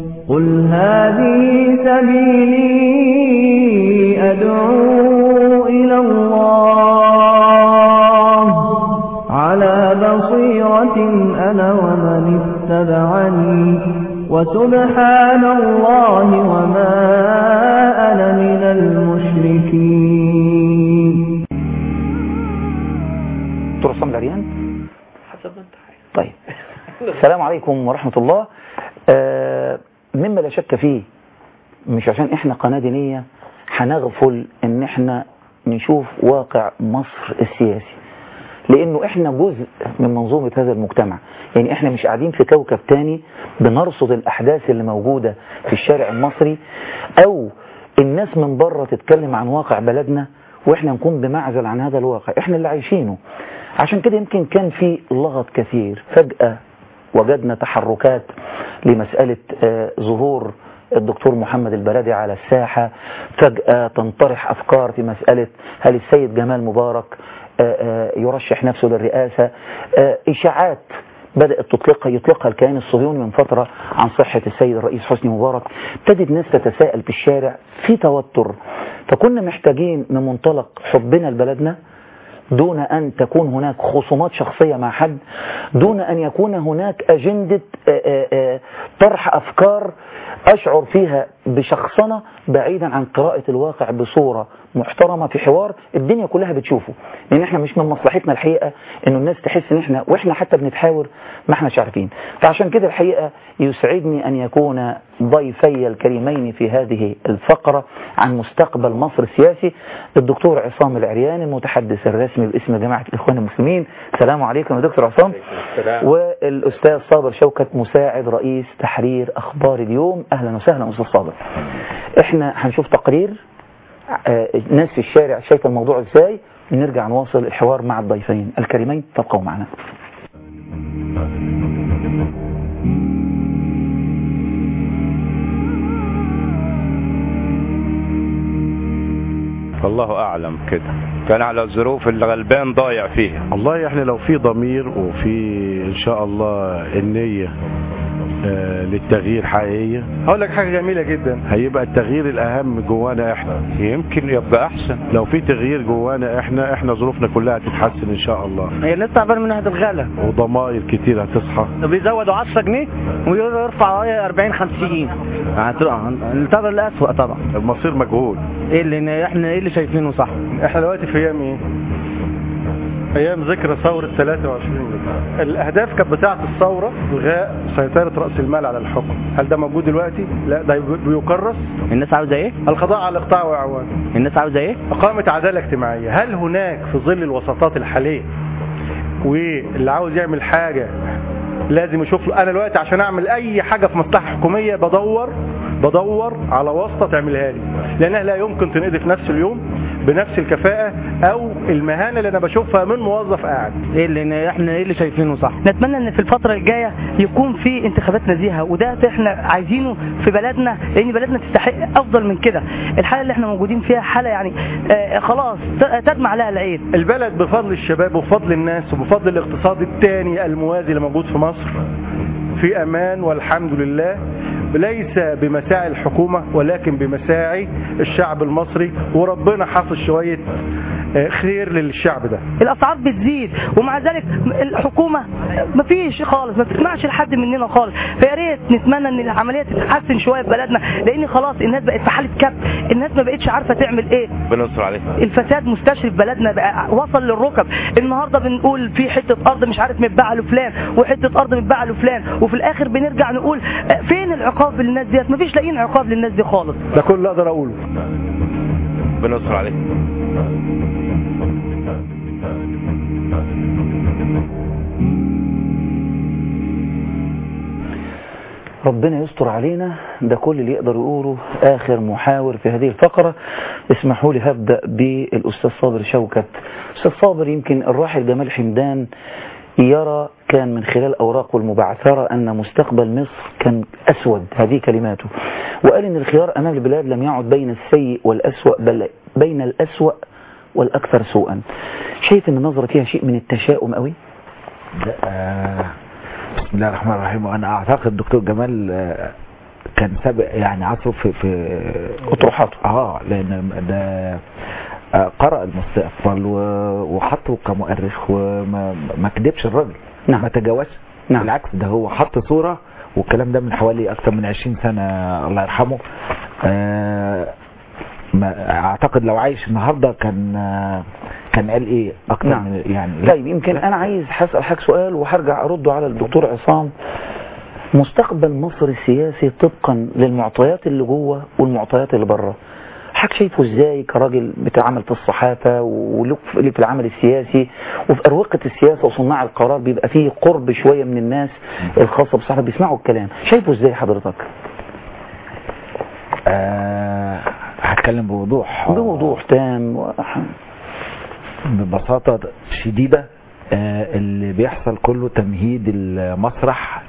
قل هذه سبيلي أدعو إلى الله على بصيرة أنا ومن اتبعني وسبحان الله وما أنا من المشركين. دكتور عصام العريان حسب انت. طيب السلام عليكم ورحمة الله. مما لا شك فيه، مش عشان احنا قناة دينية هنغفل ان احنا نشوف واقع مصر السياسي، لانه احنا جزء من منظومة هذا المجتمع. يعني احنا مش قاعدين في كوكب تاني بنرصد الاحداث اللي موجودة في الشارع المصري، او الناس من بره تتكلم عن واقع بلدنا واحنا نكون بمعزل عن هذا الواقع، احنا اللي عايشينه. عشان كده يمكن كان في لغط كثير. فجأة وجدنا تحركات لمسألة ظهور الدكتور محمد البلدي على الساحة، فجأة تنطرح أفكار في مسألة هل السيد جمال مبارك يرشح نفسه للرئاسة. إشاعات بدأت يطلقها الكيان الصهيوني من فترة عن صحة السيد الرئيس حسني مبارك. ابتدت ناس تتساءل في الشارع، في توتر. فكنا محتاجين من منطلق حبنا لبلدنا، دون أن تكون هناك خصومات شخصية مع حد، دون أن يكون هناك أجندة طرح أفكار أشعر فيها بشخصنة بعيدا عن قراءة الواقع بصورة محترمة في حوار الدنيا كلها بتشوفه. لأن احنا مش من مصلحتنا الحقيقة أنه الناس تحس أن احنا وإحنا حتى بنتحاور ما احنا عارفين. فعشان كده الحقيقة يسعدني أن يكون ضيفي الكريمين في هذه الفقرة عن مستقبل مصر السياسي الدكتور عصام العريان، المتحدث الرسمي باسم جماعة الإخوان المسلمين. السلام عليكم يا دكتور عصام. والأستاذ صابر شوكت، مساعد رئيس تحرير أخبار اليوم. أهلا وسهلا أستاذ صابر. احنا هنشوف تقرير ناس في الشارع شايفه الموضوع ازاي، نرجع نواصل الحوار مع الضيفين الكريمين. تبقوا معنا. الله أعلم كده، كان على الظروف اللي غلبان ضايع فيها. والله احنا لو في ضمير وفي ان شاء الله النية للتغيير حقيقية، هقول لك حاجة جميلة جدا، هيبقى التغيير الأهم جوانا احنا، يمكن يبقى أحسن. لو في تغيير جوانا احنا ظروفنا كلها هتتحسن ان شاء الله. هي الناس تعبانة من ناحية الغلا، وضمائر كتير هتصحى. بيزودوا 10 جنيه ويرفع 40 50. الطبع الأسوأ طبعا. المصير مجهول. ايه اللي شايفينه صح؟ احنا دلوقتي في ايام ايه؟ ايام ذكرى ثورة 23. الاهداف كانت بتاعة الثورة الغاء سيطرة رأس المال على الحكم. هل ده موجود دلوقتي؟ لا، ده بيكرس. الناس عاوزة ايه؟ القضاء على الاقطاع واعوانه. الناس عاوزة ايه؟ اقامة عدالة اجتماعية. هل هناك في ظل الوساطات الحالية واللي عاوز يعمل حاجة لازم يشوف له؟ انا دلوقتي عشان اعمل اي حاجة في مصلحة حكومية بدور على واسطة تعملها لي، لانها لا يمكن تنقضي في نفس اليوم بنفس الكفاءة او المهانة اللي انا بشوفها من موظف قاعد. ايه اللي شايفينه صح؟ نتمنى ان في الفترة الجاية يكون في انتخابات نزيهة، وده احنا عايزينه في بلدنا، لان بلدنا تستحق افضل من كده. الحالة اللي احنا موجودين فيها حالة يعني خلاص تدمع لها العين. البلد بفضل الشباب وبفضل الناس وبفضل الاقتصاد الثاني الموازي اللي موجود في مصر في امان والحمد لله، ليس بمساعي الحكومة ولكن بمساعي الشعب المصري، وربنا حاصل شوية خير للشعب ده. الاسعار بتزيد ومع ذلك الحكومة مفيش خالص، ما بتسمعش لحد مننا خالص. فيا ريت نتمنى ان العملية تتحسن شوية في بلدنا، لان خلاص الناس بقت في حالة كبت، الناس ما بقتش عارفة تعمل ايه. بنصر عليه. الفساد مستشرف بلدنا بقى وصل للركب. النهارده بنقول في حتة ارض مش عارف متباعة لفلان وحتة ارض متباعة لفلان، وفي الاخر بنرجع نقول فين العقاب للناس ديت؟ مفيش لاقيين عقاب للناس دي خالص. ده كل اللي اقدر اقوله. بنصر عليه. ربنا يستر علينا، ده كل اللي يقدر يقوله آخر محاور في هذه الفقرة. اسمحوا لي هبدأ بالأستاذ صابر شوكت. أستاذ صابر، يمكن الراحل جمال حمدان يرى كان من خلال أوراقه المبعثرة أن مستقبل مصر كان أسود، هذه كلماته، وقال إن الخيار أمام البلاد لم يعد بين السيء والأسوأ بل بين الأسوأ والأكثر سوءا. شايف إن النظرة فيها شيء من التشاؤم قوي؟ بسم الله الرحمن الرحيم. وأنا أعتقد دكتور جمال كان سابق يعني عصره في اطروحاته. لان ده قرأ المستقبل وحطه كمؤرخ وما كدبش الراجل. نعم. ما تجاوزش. نعم. بالعكس ده هو حط صورة، والكلام ده من حوالي اكثر من 20 سنة الله يرحمه. اعتقد لو عايش النهارده كان قال ايه اكتر. نعم. من يعني. طيب يمكن انا عايز هسأل حضرتك سؤال وهرجع ارده على الدكتور عصام. مستقبل مصر السياسي طبقا للمعطيات اللي جوه والمعطيات اللي بره، حضرتك شايفه ازاي كراجل بتعمل في الصحافه ولك في العمل السياسي وفي اروقه السياسه وصناع القرار بيبقى فيه قرب شويه من الناس الخاصه بالصحافه بيسمعوا الكلام، شايفه ازاي حضرتك؟ هتكلم بوضوح تام ببساطه شديده. اللي بيحصل كله تمهيد المسرح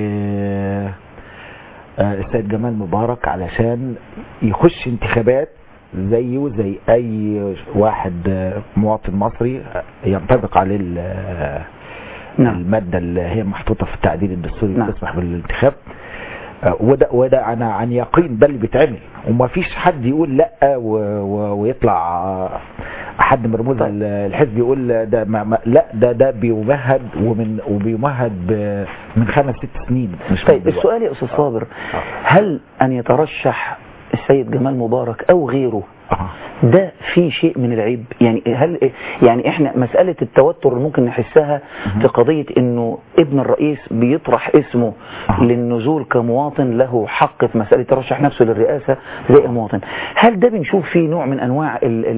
السيد جمال مبارك علشان يخش انتخابات زيه زي اي واحد مواطن مصري ينطبق عليه المادة اللي هي محطوطة في التعديل الدستوري اللي تسمح بالانتخاب. وده انا عن يقين ده اللي بيتعمل، وما فيش حد يقول لا ويطلع حد من رموز الحزب يقول ده لا ده بيمهد وبيمهد من 5-6 سنين. طيب السؤال يا استاذ صابر، هل ان يترشح السيد جمال مبارك او غيره ده في شيء من العيب؟ يعني هل يعني احنا مسألة التوتر اللي ممكن نحسها في قضية انه ابن الرئيس بيطرح اسمه للنزول كمواطن له حق في مسألة ترشح نفسه للرئاسة زي المواطن، هل ده بنشوف فيه نوع من انواع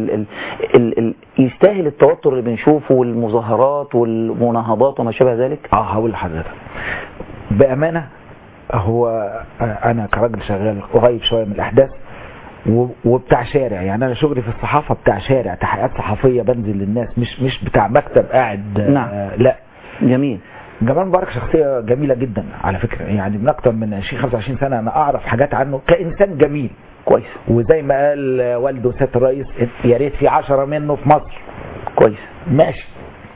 يستاهل التوتر اللي بنشوفه والمظاهرات والمناهضات وما شابه ذلك؟ هقول لحضرتك بأمانة، هو انا كراجل شغال قريب شوية من الاحداث وبتاع شارع، يعني انا شغلي في الصحافة بتاع شارع، تحقيقات صحفية بنزل للناس، مش بتاع مكتب قاعد. نعم. لا جميل. جمال مبارك شخصية جميلة جدا على فكرة، يعني من اكتر من 20-25 سنة انا اعرف حاجات عنه كإنسان جميل كويس، وزي ما قال والده سيادة الرئيس يا ريت في 10 منه في مصر. كويس ماشي.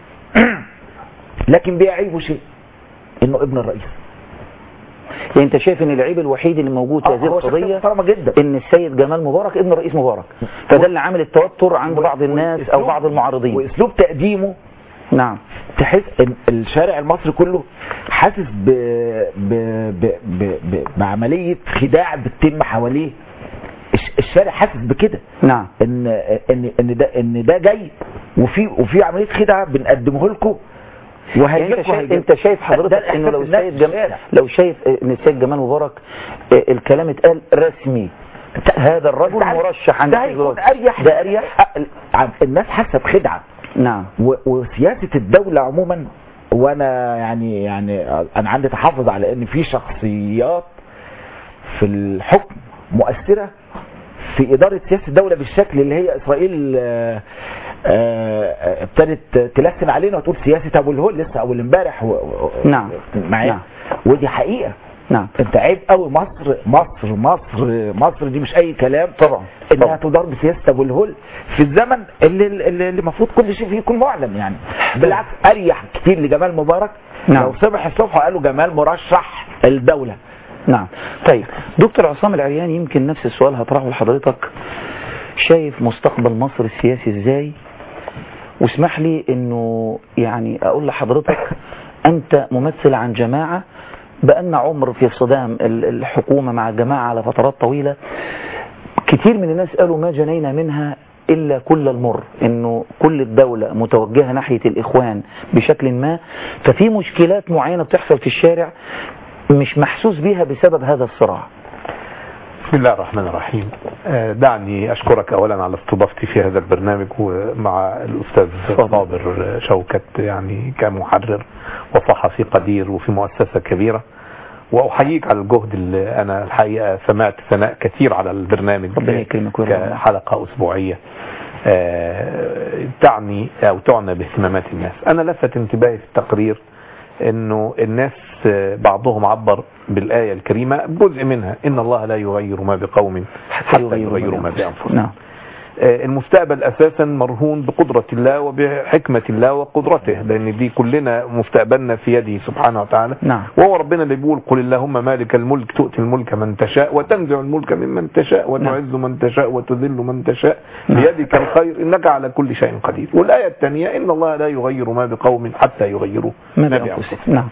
لكن بيعيبه شيء انه ابن الرئيس. يعني انت شايف ان العيب الوحيد اللي موجود في هذه القضيه ان السيد جمال مبارك ابن الرئيس مبارك، فده اللي عامل التوتر عند بعض الناس او بعض المعارضين، واسلوب تقديمه. نعم. تحس ان الشارع المصري كله حاسس بعمليه خداع بتتم حواليه. الشارع حاسس بكده. نعم. ان ده جاي وفي عمليه خدعه بنقدمه لكم. انت شايف حضرتك انه لو شايف ان السيد جمال مبارك الكلام اتقال رسمي هذا الرجل مرشح عند ده اريح. الناس حاسه بخدعه. نعم. وسياسه الدوله عموما، وانا يعني انا عندي تحفظ على ان في شخصيات في الحكم مؤثره في اداره سياسه الدوله بالشكل اللي هي اسرائيل ابتدت تلسن علينا وتقول سياسه ابو الهول لسه اول امبارح. نعم. معايا. نعم. ودي حقيقه. نعم. انت عيب قوي مصر دي مش اي كلام طبعا انها تدار بسياسه ابو الهول في الزمن اللي المفروض كل شيء فيه يكون معلن. يعني بالعكس اريح كتير لجمال مبارك. نعم. لو صبح الصبح قالوا جمال مرشح الدوله. نعم. طيب دكتور عصام العرياني، يمكن نفس السؤال هطرحه لحضرتك، شايف مستقبل مصر السياسي ازاي؟ واسمح لي انه يعني اقول لحضرتك انت ممثل عن جماعة بأن عمر في صدام الحكومة مع الجماعة على فترات طويلة، كتير من الناس قالوا ما جنينا منها إلا كل المر، إنه كل الدولة متوجهة ناحية الإخوان بشكل ما، ففي مشكلات معينة بتحصل في الشارع مش محسوس بيها بسبب هذا الصراع. بسم الله الرحمن الرحيم. دعني أشكرك أولا على استضافتي في هذا البرنامج ومع الأستاذ صابر شوكت، يعني كمحرر وصحفي قدير وفي مؤسسة كبيرة، وأحييك على الجهد اللي أنا الحقيقة سمعت ثناء كثير على البرنامج كحلقة أسبوعية تعني أو تعنى باهتمامات الناس. أنا لفت انتباهي في التقرير انه الناس بعضهم عبر بالآية الكريمة جزء منها ان الله لا يغير ما بقوم حتى يغيروا ما بأنفسهم. المستقبل أساسا مرهون بقدرة الله وبحكمة الله وقدرته، لأن دي كلنا مستقبلنا في يده سبحانه وتعالى. نعم. وهو ربنا اللي بيقول قل اللهم مالك الملك تؤتي الملك من تشاء وتنزع الملك ممن تشاء وتعز من تشاء وتذل من تشاء بيدك الخير إنك على كل شيء قدير. والآية الثانية إن الله لا يغير ما بقوم حتى يغيروا ما بأنفسهم. نعم.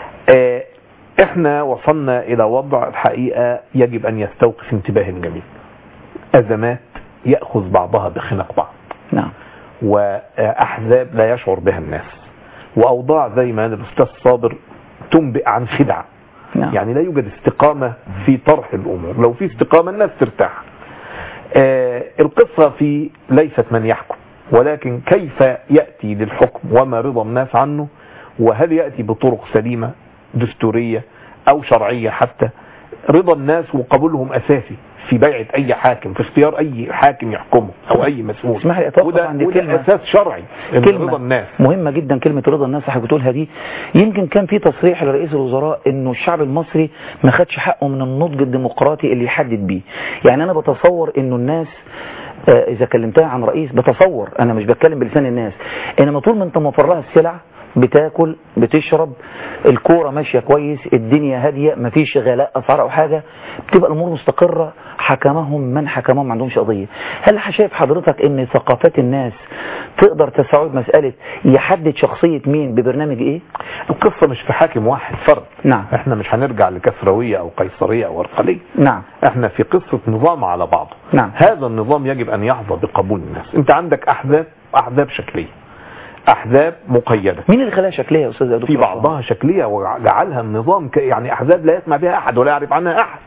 احنا وصلنا إلى وضع الحقيقة يجب أن يستوقف انتباه الجميع. أزمات يأخذ بعضها بخنق بعض. نعم. وأحزاب لا يشعر بها الناس، وأوضاع زي ما الأستاذ صابر تنبئ عن خدعة. نعم. يعني لا يوجد استقامة في طرح الأمور، لو في استقامة الناس ترتاح. القصة في ليست من يحكم، ولكن كيف يأتي للحكم وما رضا الناس عنه، وهل يأتي بطرق سليمة دستورية أو شرعية. حتى رضا الناس وقبولهم أساسي في بيعة أي حاكم، في اختيار أي حاكم يحكمه أو أي مسؤول. اسمح لي أتوقف عند كلمة أساس شرعي، كلمة رضا الناس مهمة جدا. كلمة رضا الناس اللي بتقولها دي، يمكن كان في تصريح لرئيس الوزراء إنه الشعب المصري ما خدش حقه من النضج الديمقراطي اللي يحدد بيه. يعني أنا بتصور إنه الناس إذا كلمتها عن رئيس، بتصور أنا مش بتكلم بلسان الناس، إنما طول ما أنت موفر لها السلع، بتاكل بتشرب، الكورة ماشية كويس، الدنيا هادية، مفيش غلاء أسعار أو حاجة، بتبقى الأمور مستقرة. حكمهم من حكمهم ما عندهمش قضية. هل شايف حضرتك ان ثقافات الناس تقدر تستوعب مسألة يحدد شخصية مين ببرنامج ايه؟ القصة مش في حاكم واحد فرد. نعم. احنا مش هنرجع لكسروية او قيصرية او ارقلية. نعم. احنا في قصة نظام على بعضه. نعم. هذا النظام يجب ان يحظى بقبول الناس. انت عندك احزاب شكلية، احزاب مقيدة. مين اللي خلاها شكلية يا استاذ دكتور؟ في بعضها شكلية وجعلها النظام يعني احزاب لا يسمع بها احد ولا يعرف عنها احد.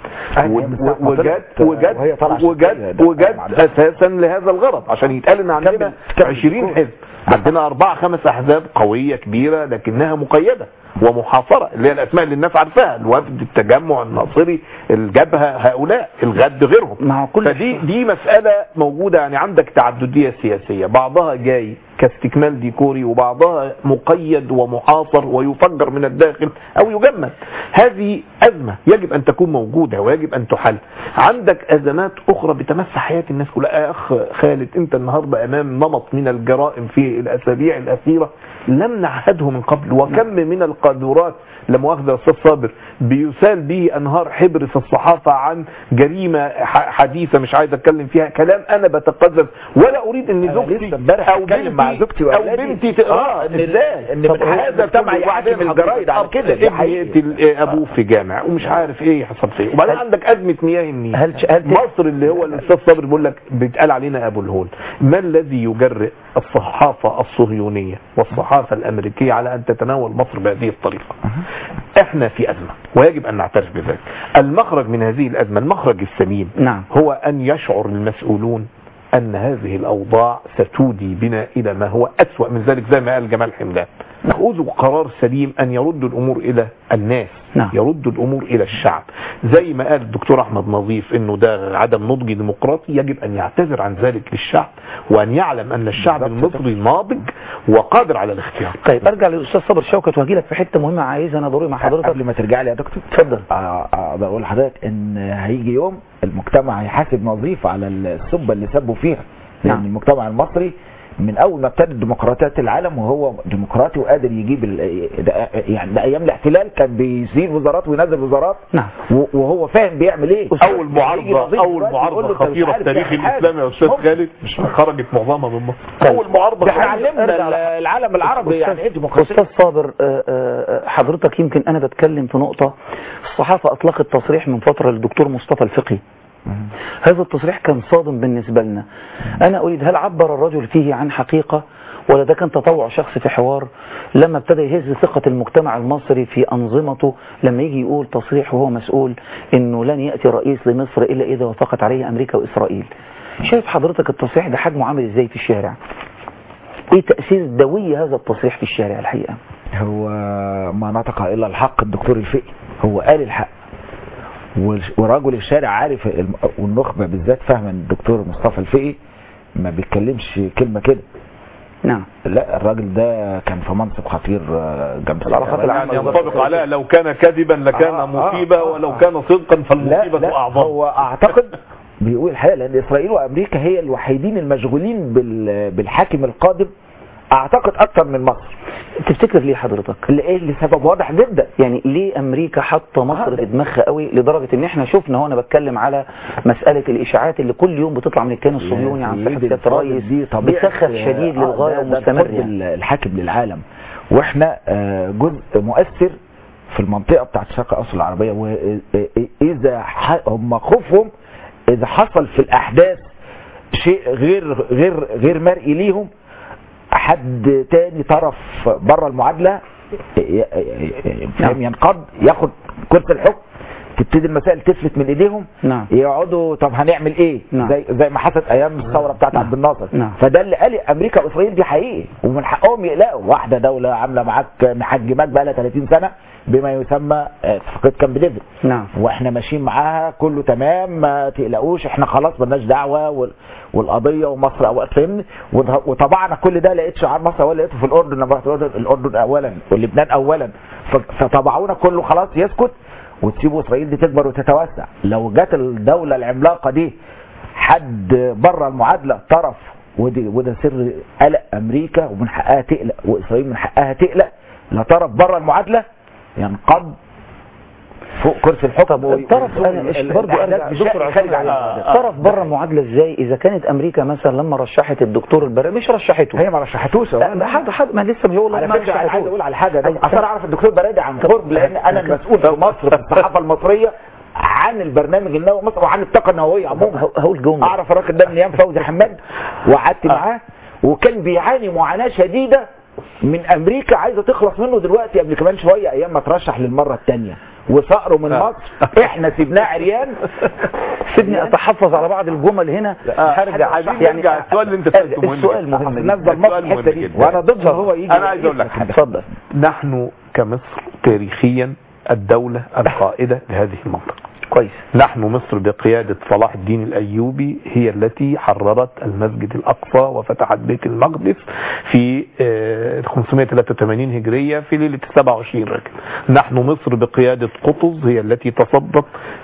وجد اساسا لهذا الغرض عشان يتقال ان عندنا 20 حزب، عندنا 4-5 احزاب قوية كبيرة لكنها مقيدة ومحاصرة، اللي هي الاسماء اللي الناس عارفاها، الوفد، التجمع، الناصري، الجبهة، هؤلاء، الغد، غيرهم. مع كل فدي مسألة موجودة. يعني عندك تعددية سياسية، بعضها جاي كاستكمال ديكوري وبعضها مقيد ومحاصر ويفجر من الداخل او يجمد. هذه ازمة يجب ان تكون موجودة ويجب ان تحل. عندك ازمات اخرى بتمس حياة الناس كلها. يا اخ خالد، انت النهاردة امام نمط من الجرائم في الاسابيع الاخيرة لم نعهده من قبل. وكم من القاذورات، لم أخذ أستاذ صابر، بيسال به أنهار حبر في الصحافة عن جريمة حديثة مش عايز أتكلم فيها، كلام أنا بتقذف ولا أريد أن زوجتي أو بنتي تقرأ إزاي إن من هذا المجتمع يحاكم الجرايد على كده. أبوه في جامع ومش عارف إيه يحصل فيه. وبعدين عندك أزمة مياه النيل. مصر اللي هو الأستاذ صابر بيقول لك بيتقال علينا أبو الهول. ما الذي يجرئ الصحافة الصهيونية والصحافة الأمريكية على أن تتناول مصر بهذه الطريقة؟ احنا في أزمة ويجب أن نعترف بذلك. المخرج من هذه الأزمة، المخرج السليم، نعم، هو أن يشعر المسؤولون أن هذه الأوضاع ستودي بنا إلى ما هو أسوأ من ذلك، زي ما قال جمال حمدان. نأخذ قرار سليم أن يردوا الأمور إلى الناس، نعم، يردوا الأمور إلى الشعب. زي ما قال الدكتور أحمد نظيف إنه ده عدم نضج ديمقراطي، يجب أن يعتذر عن ذلك للشعب وأن يعلم أن الشعب المصري ناضج وقادر على الاختيار. طيب أرجع للأستاذ صابر شوكت وهجي لك في حتة مهمة عايز أنا ضروري مع حضرتك. قبل ما ترجع لي يا دكتور اتفضل. بقول لحضرتك إن هيجي يوم المجتمع هيحاسب نظيف على السبة اللي سبوا فيها، لأن نعم، المجتمع المصري من اول ما ابتدت ديمقراطيات العالم وهو ديمقراطي وقادر يجيب يعني ده ايام الاحتلال كان بيزيل وزارات وينزل وزارات، نعم، وهو فاهم بيعمل ايه. اول معارضه خطيره في تاريخ الاسلام يا استاذ خالد، مش خرجت معظمها من مصر. اول معارضه علمنا العالم العربي يعني ايه ديمقراطيه. استاذ صابر، حضرتك يمكن انا بتكلم في نقطه، الصحافه اطلقت تصريح من فتره للدكتور مصطفى الفقي. هذا التصريح كان صادم بالنسبة لنا. أنا أريد، هل عبر الرجل فيه عن حقيقة ولا ده كان تطوع شخص في حوار لما ابتدى يهز ثقة المجتمع المصري في أنظمته لما يجي يقول تصريح وهو مسؤول إنه لن يأتي رئيس لمصر إلا إذا وافقت عليه أمريكا وإسرائيل؟ شايف حضرتك التصريح ده حجمه عامل إزاي في الشارع؟ إيه تأثير دوي هذا التصريح في الشارع؟ الحقيقة هو ما نطق إلا الحق. الدكتور الفقي هو قال الحق، ورجل الشارع عارف، والنخبة بالذات فاهمة الدكتور مصطفى الفقي ما بيتكلمش كلمة كده. نعم، لا الراجل ده كان في منصب خطير جنب يعني ينطبق عليه لو كان كذبا لكان مصيبة ولو كان صدقا فالمصيبة أعظم. هو أعتقد بيقول الحقيقة، لأن إسرائيل وأمريكا هي الوحيدين المشغولين بالحاكم القادم أعتقد أكثر من مصر. تفتكر ليه حضرتك؟ لسبب واضح جدا. يعني ليه أمريكا حاطة مصر في دماغها قوي لدرجة إن إحنا شفنا، هو أنا بتكلم على مسألة الإشاعات اللي كل يوم بتطلع من الكيان الصهيوني عن صحة سيادة الرئيس بسخف شديد للغاية ومستمر يعني. الحاكم للعالم، وإحنا جزء مؤثر في المنطقة بتاعت الشرق الأوسط العربية، وإذا هم خوفهم إذا حصل في الأحداث شيء غير مرئي ليهم، حد تاني طرف بره المعادلة ينقض ياخد كرسي الحكم، تبتدي المسائل تفلت من ايديهم. نعم. يقعدوا طب هنعمل ايه؟ نعم. زي ما حصلت ايام الثوره بتاعت عبد الناصر. نعم. فده اللي قال امريكا واسرائيل دي حقيقي، ومن حقهم يقلقوا. واحده دوله عامله معاك محجمات بقى لها 30 سنه بما يسمى اتفاقيه كامب ديفيد. نعم. واحنا ماشيين معاها كله تمام، ما تقلقوش احنا خلاص مالناش دعوه، والقضيه ومصر اوقات فهمني. وطبعنا كل ده لقيت شعار مصر ولا لقيته في الاردن، لما رحت الاردن اولا ولبنان اولا، فطبعونا كله خلاص يسكت وتسيبوا اسرائيل دي تكبر وتتوسع. لو جت الدوله العملاقه دي حد بره المعادله طرف، وده سر قلق امريكا، ومن حقها تقلق واسرائيل من حقها تقلق، لا طرف بره المعادله ينقض فوق كرسي الحكم. الطرف انا برضه ارجع دكتور طرف بره المعادله ازاي؟ اذا كانت امريكا مثلا لما رشحت الدكتور البرادعي، مش رشحته، هي ما رشحتوش. حد ما لسه بيقول على فكره عايز اقول على حاجه، اصل اعرف الدكتور البرادعي عن قرب، لان انا المسؤول في مصر في الصحافه المصريه عن البرنامج النووي مصر وعن الطاقه النوويه عموما. هقول جمله، اعرف الراجل ده من ايام فوزي حماد، وقعدت معاه، وكان بيعاني معاناه شديده من امريكا عايزه تخلص منه دلوقتي قبل كمان شويه ايام ما ترشح للمره الثانيه، وصقره من مصر احنا سيبناه عريان. سيبني اتحفظ على بعض الجمل هنا. هرجع يعني السؤال اللي انت سالته مهم، السؤال مهم نفضل مصر الحته دي، وانا ضدها. هو يجي انا عايز اقول لك حاجه. اتفضل. نحن كمصر تاريخيا الدوله القائده لهذه المنطقه. كويس. نحن مصر بقيادة صلاح الدين الأيوبي هي التي حررت المسجد الأقصى وفتحت بيت المقدس في 583 هجرية في ليلة 27 رجب. نحن مصر بقيادة قطز هي التي تصدت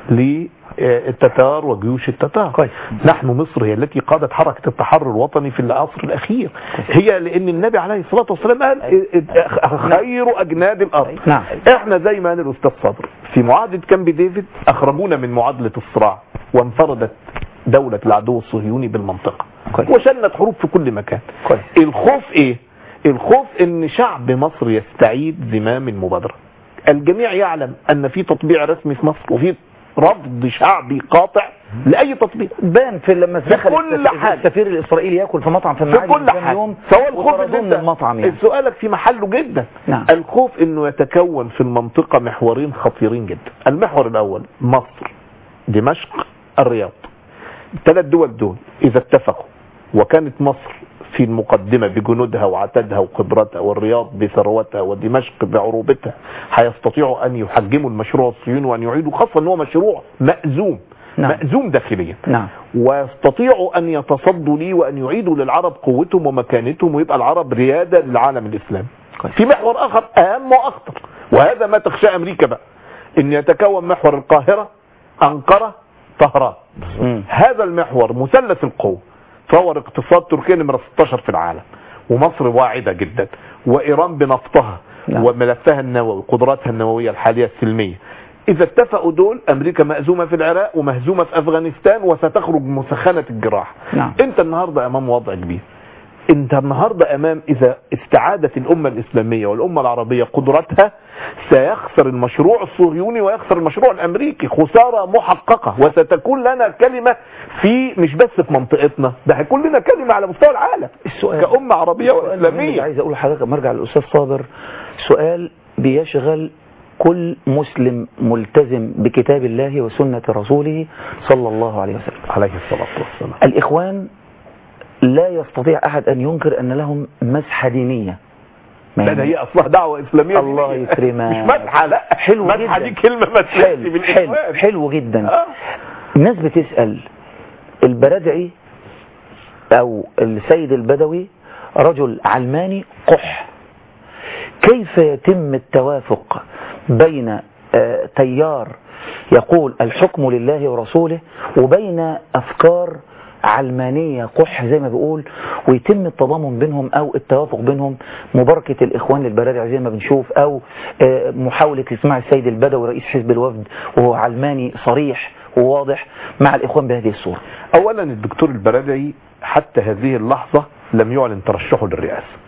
للتتار وجيوش التتار. كويس. نحن مصر هي التي قادت حركة التحرر الوطني في العصر الأخير. هي لأن النبي عليه الصلاة والسلام قال خير أجناد الأرض. نعم. احنا زي ما قال الأستاذ صدر في معاهدة كامب ديفيد أخرجونا من معادلة الصراع، وانفردت دولة العدو الصهيوني بالمنطقة. كويس. وشنت حروب في كل مكان. كويس. الخوف ايه؟ الخوف ان شعب مصر يستعيد زمام المبادرة. الجميع يعلم ان في تطبيع رسمي في مصر، وفي رفض شعبي قاطع لاي تطبيق. بان في لما دخل السفير الاسرائيلي ياكل في مطعم في المعادي في كل حاجه. سواء الخوف من المطعم يعني. سؤالك في محله جدا. نعم. الخوف انه يتكون في المنطقه محورين خطيرين جدا. المحور الاول مصر، دمشق، الرياض. الثلاث دول اذا اتفقوا وكانت مصر في المقدمة بجنودها وعتادها وخبرتها، والرياض بثروتها، ودمشق بعروبتها، هيستطيعوا أن يحجموا المشروع الصهيوني وأن يعيدوا، خاصة أنه مشروع مأزوم. نعم. مأزوم داخليا. نعم. ويستطيعوا أن يتصدوا ليه وأن يعيدوا للعرب قوتهم ومكانتهم، ويبقى العرب ريادة للعالم الإسلامي. في محور آخر أهم وأخطر، وهذا ما تخشى أمريكا بقى، أن يتكون محور القاهرة، أنقرة، طهران. هذا المحور مثلث القوة، تصور اقتصاد تركيا نمرة 16 في العالم، ومصر واعدة جدا، وإيران بنفطها. نعم. وملفها النووي، قدراتها النووية الحالية السلمية. إذا اتفقوا دول، أمريكا مأزومة في العراق ومهزومة في أفغانستان وستخرج مسخنة الجراح. نعم. أنت النهاردة أمام وضع كبير. أنت النهاردة أمام، إذا استعادت الأمة الإسلامية والأمة العربية قدرتها، سيخسر المشروع الصهيوني ويخسر المشروع الأمريكي خسارة محققة، وستكون لنا كلمة مش بس في منطقتنا، ده هيكون لنا كلمة على مستوى العالم كأمة عربية وإسلامية. عايز أقول لحضرتك، مرجع للأستاذ صابر، سؤال بيشغل كل مسلم ملتزم بكتاب الله وسنة رسوله صلى الله عليه وسلم عليه الصلاة والسلام. الإخوان لا يستطيع أحد أن ينكر أن لهم مسحة دينية. لا، هي أصلها دعوة إسلامية. الله يكرمها. مش مسحة، لا، حلو جدا. مسحة دي كلمة ما تلقش بالإخوان. حلو جدا. الناس بتسأل، البرادعي أو السيد البدوي رجل علماني قح، كيف يتم التوافق بين تيار يقول الحكم لله ورسوله، وبين أفكار علمانية قح زي ما بيقول، ويتم التضامن بينهم أو التوافق بينهم، مباركة الإخوان للبرادعي زي ما بنشوف، أو محاولة اسماع السيد البدوي رئيس حزب الوفد وهو علماني صريح وواضح مع الإخوان بهذه الصورة. أولا الدكتور البرادعي حتى هذه اللحظة لم يعلن ترشحه للرئاسة،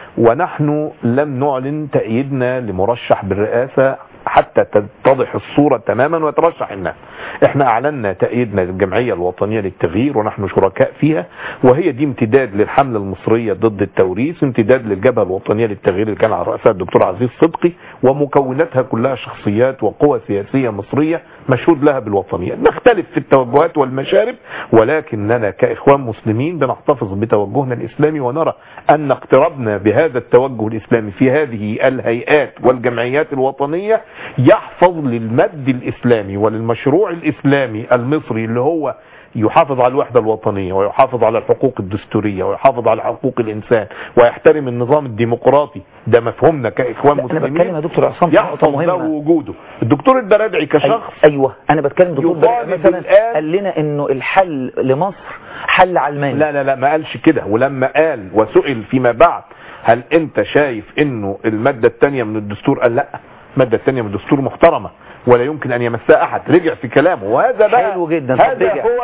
ونحن لم نعلن تأييدنا لمرشح بالرئاسة حتى تتضح الصورة تماما ويترشح الناس. احنا اعلنا تأييدنا للجمعية الوطنية للتغيير ونحن شركاء فيها، وهي دي امتداد للحملة المصرية ضد التوريث، امتداد للجبهة الوطنية للتغيير اللي كان على رأسها الدكتور عزيز صدقي، ومكوناتها كلها شخصيات وقوى سياسية مصرية مشهود لها بالوطنية. نختلف في التوجهات والمشارب، ولكننا كإخوان مسلمين بنحتفظ بتوجهنا الإسلامي، ونرى أن اقترابنا بهذا التوجه الإسلامي في هذه الهيئات والجمعيات الوطنية يحفظ للمد الإسلامي وللمشروع الإسلامي المصري اللي هو يحافظ على الوحدة الوطنية ويحافظ على الحقوق الدستورية ويحافظ على حقوق الإنسان ويحترم النظام الديمقراطي. ده مفهومنا كإخوان مسلمين. أنا بتكلم يا دكتور عصام يحفظ له وجوده. الدكتور البرادعي كشخص أيوة أنا بتكلم دكتور البرادعي مثلا قال لنا إنه الحل لمصر حل علماني. لا ما قالش كده. ولما قال وسئل فيما بعد هل أنت شايف إنه المادة الثانية من الدستور، قال لا، المادة الثانية من الدستور محترمة ولا يمكن أن يمسها أحد. رجع في كلامه، وهذا بقى حلو جدا. هذا هو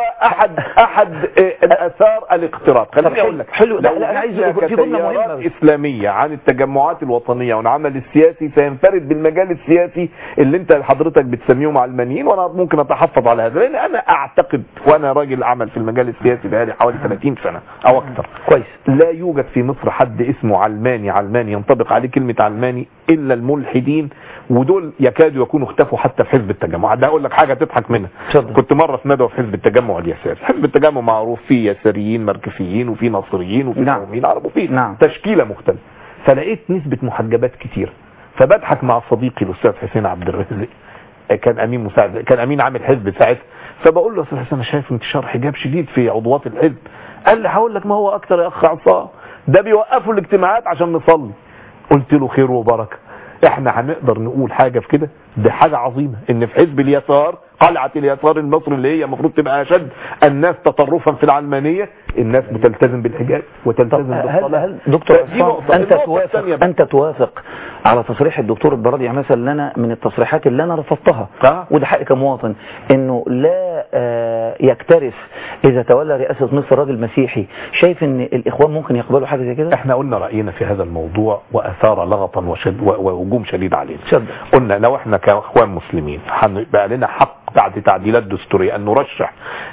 أحد الآثار الاقتراب. خليني أقول لك حلو. لا أنا عايز في جملة مهمة إسلامية عن التجمعات الوطنية والعمل السياسي سينفرد بالمجال السياسي اللي أنت حضرتك بتسميهم علمانيين، وأنا ممكن أتحفظ على هذا لأن أنا أعتقد، وأنا راجل أعمل في المجال السياسي بقالي حوالي 30 سنة أو أكثر. كويس. لا يوجد في مصر حد اسمه علماني ينطبق عليه كلمة علماني إلا الملحدين، ودول يكادوا يكونوا اختفوا حتى في حزب التجمع. ده اقول لك حاجه تضحك منها. كنت مره في ندوه في حزب التجمع اليساري. حزب التجمع معروف فيه يساريين مركزيين وفيه ناصريين وفيه قوميين عرب وفيه تشكيله مختلفه. فلقيت نسبه محجبات كتير، فبضحك مع صديقي الاستاذ حسين عبد الرازق، كان امين مساعد، كان امين عامل حزب ساعتها، فبقول له يا استاذ حسين انا شايف انتشار حجاب شديد في عضوات الحزب. قال لي هقول لك ما هو اكتر يا اخ عصام، ده بيوقفوا الاجتماعات عشان نصلي. قلت له خير وبركه، احنا هنقدر نقول حاجة في كده؟ دي حاجة عظيمة ان في حزب اليسار، قلعة اليسار المصري اللي هي المفروض تبقى اشد الناس تطرفا في العلمانية، الناس بتلتزم بالحجاب وتلتزم بالصلاة. هل دكتور انت توافق على تصريح الدكتور البرادعي مثلا لنا من التصريحات اللي انا رفضتها، وده حقي كمواطن، انه لا يكترث اذا تولى رئاسة مصر راجل مسيحي؟ شايف ان الاخوان ممكن يقبلوا حاجة زي كده؟ احنا قلنا رأينا في هذا الموضوع واثار لغطا وهجوم شديد علينا. قلنا لو احنا كاخوان مسلمين هنبقى لنا حق بعد تعديلات دستورية ان نرشح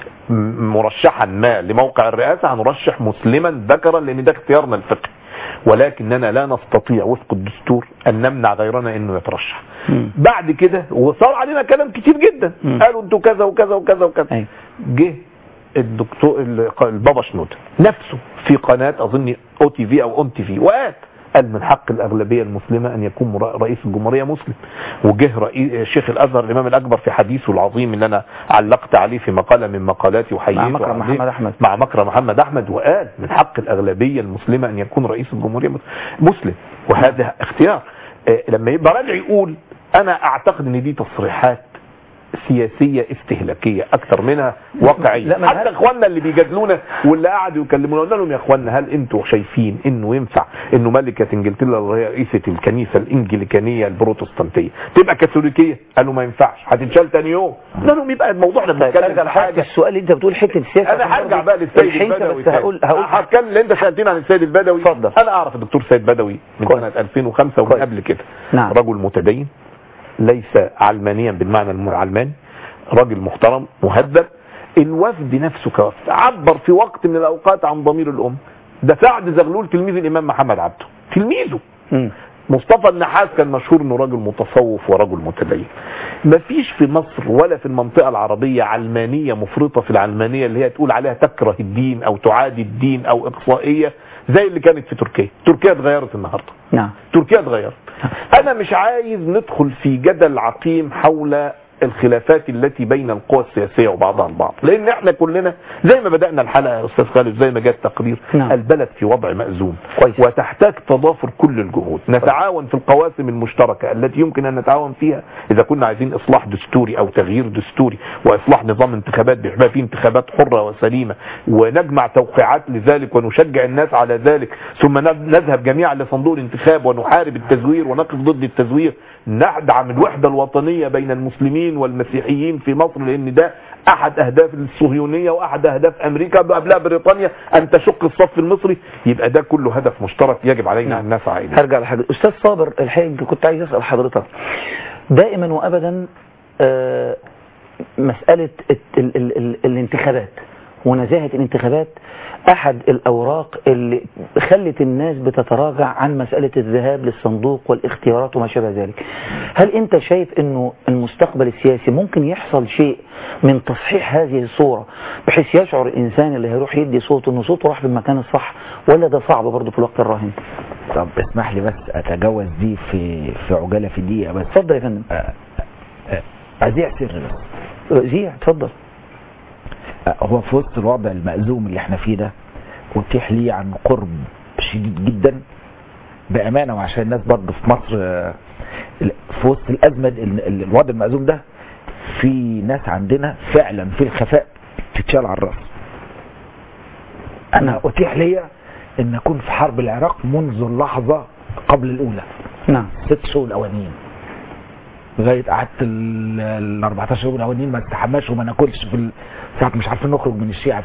مرشحا ما لموقع الرئاسة، هنرشح مسلما ذكرا لان ده اختيارنا الفقهي، ولكننا لا نستطيع وفق الدستور ان نمنع غيرنا انه يترشح. بعد كده وصار علينا كلام كتير جدا، قالوا انتوا كذا وكذا وكذا وكذا. جه الدكتور البابا شنودة نفسه في قناة اظن OTV او ONTV قال من حق الأغلبية المسلمة أن يكون رئيس الجمهورية مسلم. وجه شيخ الأزهر الإمام الأكبر في حديثه العظيم اللي أنا علقت عليه في مقالة من مقالاتي وحييته مع مكرم محمد أحمد، وقال من حق الأغلبية المسلمة أن يكون رئيس الجمهورية مسلم، وهذا اختيار. لما يبقى راجع يقول أنا أعتقد أن دي تصريحات سياسية استهلاكية أكثر منها واقعية. حتى اخواننا اللي بيجادلونا واللي قعدوا يكلمونا قلنا لهم يا اخواننا هل انتوا شايفين انه ينفع انه ملكة انجلترا اللي هي رئيسة الكنيسة الانجليكانية البروتستانتية تبقى كاثوليكية؟ قالوا ما ينفعش، هتتشال ثاني يوم. قلنا لهم يبقى الموضوع ده بنتكلم في حاجة. السؤال اللي انت بتقول حته السياسة، انا هرجع بقى للسيد البدوي. هتكلم اللي انت سالتني عن السيد البدوي. اتفضل. انا اعرف الدكتور سيد بدوي من سنة 2005 ومن قبل كده. رجل متدين ليس علمانيا بالمعنى العلماني، راجل محترم مهذب. الوفد نفسه كوفد عبر في وقت من الاوقات عن ضمير الام. ده سعد زغلول تلميذ الامام محمد عبده، تلميذه. مصطفى النحاس كان مشهور انه راجل متصوف ورجل متدين. مفيش في مصر ولا في المنطقة العربية علمانية مفرطة في العلمانية اللي هي تقول عليها تكره الدين او تعادي الدين او اقصائية زي اللي كانت في تركيا. تركيا اتغيرت النهاردة. تركيا اتغيرت. انا مش عايز ندخل في جدل عقيم حول الخلافات التي بين القوى السياسية وبعضها البعض، لان احنا كلنا زي ما بدأنا الحلقة يا استاذ خالد، زي ما جاء التقرير، البلد في وضع مأزوم وتحتاج تضافر كل الجهود، نتعاون في القواسم المشتركة التي يمكن ان نتعاون فيها اذا كنا عايزين اصلاح دستوري او تغيير دستوري واصلاح نظام انتخابات بيبقى فيه انتخابات حرة وسليمة، ونجمع توقيعات لذلك ونشجع الناس على ذلك، ثم نذهب جميعا لصندوق الانتخاب ونحارب التزوير ونقف ضد التزوير، ندعم الوحدة الوطنية بين المسلمين والمسيحيين في مصر، لان ده احد اهداف الصهيونية واحد اهداف امريكا قبلها بريطانيا ان تشق الصف المصري، يبقى ده كله هدف مشترك يجب علينا ان نسعى اليه. هرجع لحضرتك استاذ صابر، الحقيقة كنت عايز اسال حضرتك دائما وابدا مسألة الانتخابات ونزاهة الانتخابات احد الاوراق اللي خلت الناس بتتراجع عن مسألة الذهاب للصندوق والاختيارات وما شابه ذلك. هل انت شايف انه المستقبل السياسي ممكن يحصل شيء من تصحيح هذه الصورة بحيث يشعر الانسان اللي هيروح يدي صوته انه صوته راح في المكان الصح، ولا ده صعب برضه في الوقت الراهن؟ طب اسمح لي بس اتجاوز دي في عجالة في دقيقة بس. اتفضل يا فندم. اذيع سر بس. زيع اتفضل. هو في وسط الوضع المأزوم اللي احنا فيه ده اتيح لي عن قرب شديد جدا بأمانة، وعشان الناس برضه في مصر في وسط الأزمة الوضع المأزوم ده في ناس عندنا فعلا في الخفاء تتشال على الرأس. أنا اتيح لي أن أكون في حرب العراق منذ اللحظة قبل الأولى. نعم. 6 شهور الأولانيين لغاية قعدت ال 14 يوم الأولانيين ما استحماش وما ناكلش في ساعة مش عارفين نخرج من الشيعة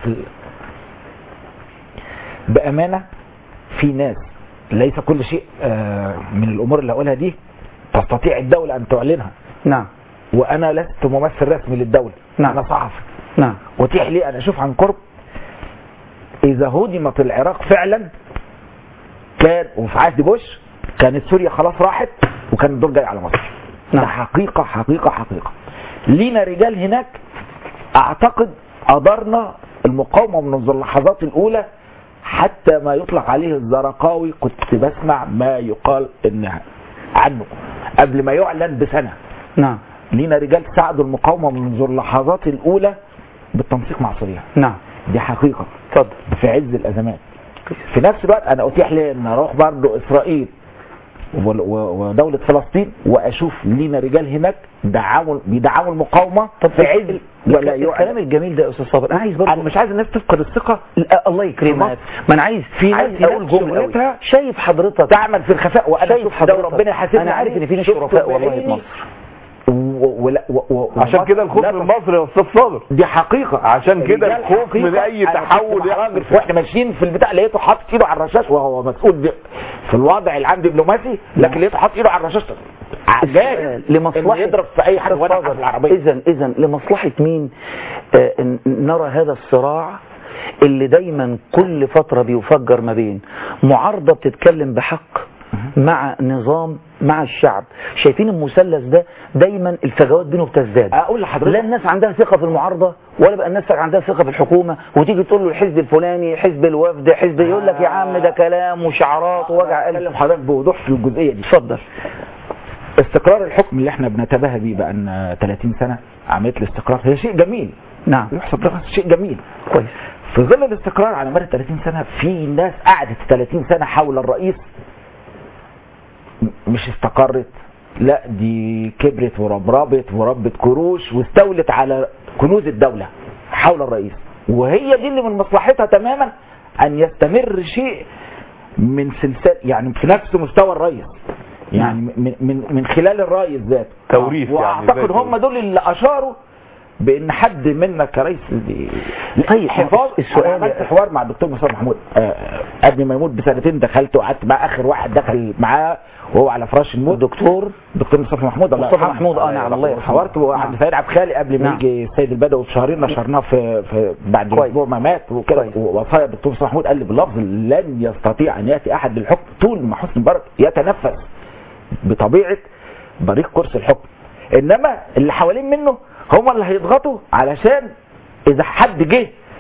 بأمانة في ناس ليس كل شيء من الأمور اللي أقولها دي تستطيع الدولة أن تعلنها. نعم. وأنا لست ممثل رسمي للدولة. نعم. أنا صحفي. نعم. وتيح لي أنا أشوف عن قرب إذا هدمت العراق فعلا كان، وفي عهد بوش كانت سوريا خلاص راحت وكان الدور جاي على مصر. نعم. حقيقة حقيقة حقيقة. لينا رجال هناك أعتقد أدرنا المقاومة منذ اللحظات الأولى حتى ما يطلق عليه الزرقاوي. كنت بسمع ما يقال عنه قبل ما يعلن بسنة. نعم. لينا رجال ساعدوا المقاومة منذ اللحظات الأولى بالتنسيق مع سوريا. نعم. دي حقيقة. اتفضل. في عز الأزمات. في نفس الوقت أنا أتيح لي أن أروح برضو إسرائيل ودولة فلسطين وأشوف لينا رجال هناك بيدعموا المقاومة. طب في عز ولا الكلام الجميل ده يا أستاذ صابر، أنا عايز برضو، أنا مش عايز الناس تفقد الثقة. الله يكرمك. ما أنا عايز في ناس أقول جملة. شايف حضرتك تعمل في الخفاء وأنا شايف حضرتك ربنا يحاسبني. أنا عارف إن في ناس شرفاء والله في مصر. عشان كده الخوف من مصر يا استاذ صابر. دي حقيقة. عشان كده الخوف من اي تحول واحنا ماشيين في البتاع لقيته حاطط ايده على الرشاش وهو مسؤول في الوضع العام دبلوماسي، لكن لقيته حاطط ايده على الرشاش لمصلحة يضرب في اي حد وانا في العربية. اذا لمصلحة مين نرى هذا الصراع اللي دايما كل فترة بيفجر ما بين معارضة بتتكلم بحق مع نظام مع الشعب؟ شايفين المثلث ده دايما الفجوات بينه بتزداد. اقول لحضرتك لا الناس عندها ثقة في المعارضة ولا بقى الناس عندها ثقة في الحكومة، وتيجي تقول له الحزب الفلاني حزب الوفد حزب، يقول لك يا عم ده كلام وشعارات ووجع قلب. اتكلم حضرتك بوضوح في الجزئية دي. اتفضل. استقرار الحكم اللي احنا بنتباهى بيه بقى 30 سنة، عملية الاستقرار هي شيء جميل. نعم. يحسب ده شيء جميل. كويس. في ظل الاستقرار على مدى 30 سنة في ناس قعدت 30 سنة حول الرئيس مش استقرت، لا دي كبرت وربربت وربت كروش واستولت على كنوز الدولة حول الرئيس، وهي دي اللي من مصلحتها تماما ان يستمر شيء من سلسلة يعني في نفس مستوى الرئيس، يعني من خلال الرئيس ذاته توريث. واعتقد هم دول اللي اشاروا بان حد منا كرئيس. طيب حفاظ. السؤال، عملت حوار مع الدكتور مصطفى محمود قبل ما يموت بسنتين، دخلت وقعدت مع اخر واحد دخل معاه وهو على فراش الموت، دكتور مصطفى محمود. مصطفى محمود نعم الله يرحمه. حوارت وعند سيد عبد الخالق قبل ما يجي السيد البدوي بشهرين، نشرناه في بعد اسبوع ما مات وكده. وصايا الدكتور مصطفى محمود قال لي باللفظ لن يستطيع ان ياتي احد للحكم طول ما حسني مبارك يتنفس بطبيعه بريق كرسي الحكم، انما اللي حوالين منه هم اللي هيضغطوا علشان اذا حد جه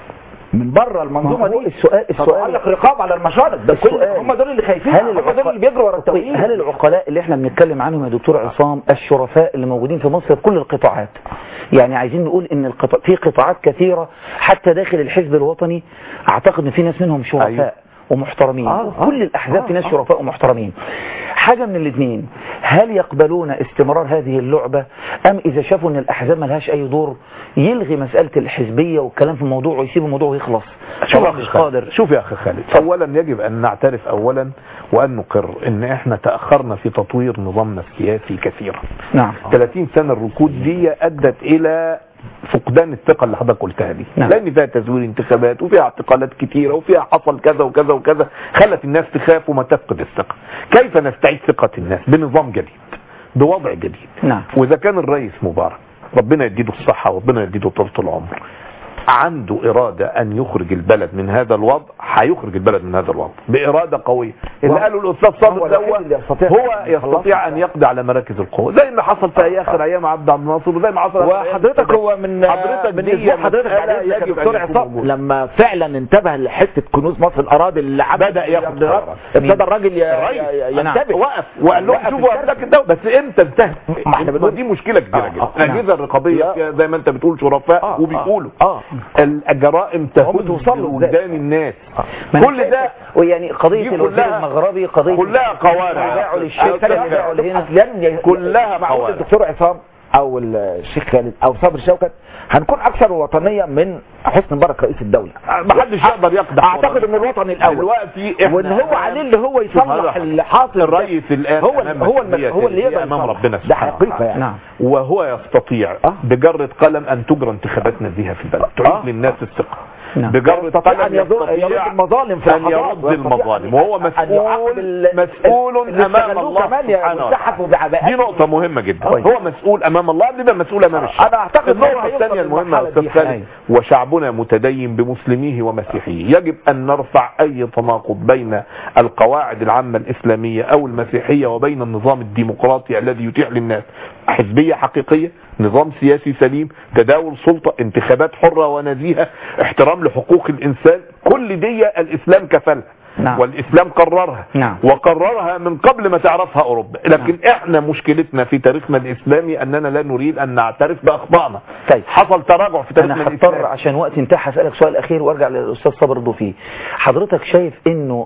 من بره المنظومه دي. السؤال تتعلق رقاب على المشارب ده، كل هم دول اللي خايفين، هم دول اللي بيجروا ورا التوحيد. هل العقلاء اللي احنا بنتكلم عنهم يا دكتور عصام الشرفاء اللي موجودين في مصر في كل القطاعات، يعني عايزين نقول ان في قطاعات كثيره حتى داخل الحزب الوطني اعتقد ان في ناس منهم شرفاء أيوة. ومحترمين، كل الاحزاب في ناس شرفاء ومحترمين. حاجه من الاثنين، هل يقبلون استمرار هذه اللعبه ام اذا شافوا ان الاحزاب ما لهاش اي دور يلغي مساله الحزبيه والكلام في الموضوع ويسيب الموضوع ويخلص؟ مش قادر. شوف يا اخي خالد، اولا يجب ان نعترف اولا وان نقر ان احنا تاخرنا في تطوير نظامنا السياسي كثيرا. نعم. 30 سنه الركود دي ادت الى فقدان الثقه اللي حضرتك قلتها دي. نعم. لان فيها تزوير انتخابات وفيها اعتقالات كتيره وفيها حصل كذا وكذا وكذا، خلت الناس تخاف وما تفقد الثقه. كيف نستعيد ثقه الناس؟ بنظام جديد، بوضع جديد. نعم. واذا كان الرئيس مبارك ربنا يديله الصحه وربنا يديله طولة العمر عنده إرادة أن يخرج البلد من هذا الوضع، هيخرج البلد من هذا الوضع بإرادة قوية. اللي قالوا الأستاذ صادق هو يستطيع أن يقضي على مراكز القوة زي ما حصل في آخر أيام عبد الناصر وزي ما حصل. وحضرتك هو من حضرتك حضرتك دكتور عصام لما فعلا انتبه لحته كنوز مصر الأراضي اللي بدأ ياخد قرار، ابتدى الراجل ينتبه، وقف وقال لهم شوفوا أملاك الدولة. بس إمتى انتهت؟ دي مشكلة كبيرة جدا. الأجهزة الرقابية زي ما أنت بتقول شرفاء وبيقولوا الجرائم تهز وجدان الناس. كل ده ويعني قضية الوزير المغربي قضية كلها قوارع كلها معقول الدكتور عصام او الشيخ خالد او صابر شوكت هنكون اكثر وطنيه من حسني مبارك رئيس الدوله؟ ما حدش يقدر يقدح. اعتقد ان الوطن الاول دلوقتي وان هو عليه اللي هو يصلح اللي حاصل. الرئيس الان هو اللي يقدر امام ربنا ده حقيقه يعني. نعم. وهو يستطيع بجرة قلم ان تجرى انتخابات نزيهه في البلد تعيد للناس الثقه. بجرة قلم أن يرد المظالم في أن يرد المظالم، وهو مسؤول أمام الله سبحانه وتعالى. دي نقطة مهمة جدا. هو مسؤول أمام الله قبل ما مسؤول أمام الشعب. أنا أعتقد النقطة الثانية المهمة يا أستاذ خالد، وشعبنا متدين بمسلميه ومسيحيه. يجب أن نرفع أي تناقض بين القواعد العامة الإسلامية أو المسيحية وبين النظام الديمقراطي الذي يتيح للناس حزبية حقيقية، نظام سياسي سليم، تداول سلطة، انتخابات حرة ونزيهة، احترام لحقوق الإنسان. كل دي الإسلام كفلها. نعم. والإسلام قررها. نعم. وقررها من قبل ما تعرفها أوروبا. لكن نعم. احنا مشكلتنا في تاريخنا الإسلامي أننا لا نريد أن نعترف بأخطائنا. طيب. حصل تراجع في تاريخنا الإسلامي. أنا هضطر عشان وقت انتهى هسألك سؤال أخير وارجع للأستاذ صابر الضوفي. حضرتك شايف إنه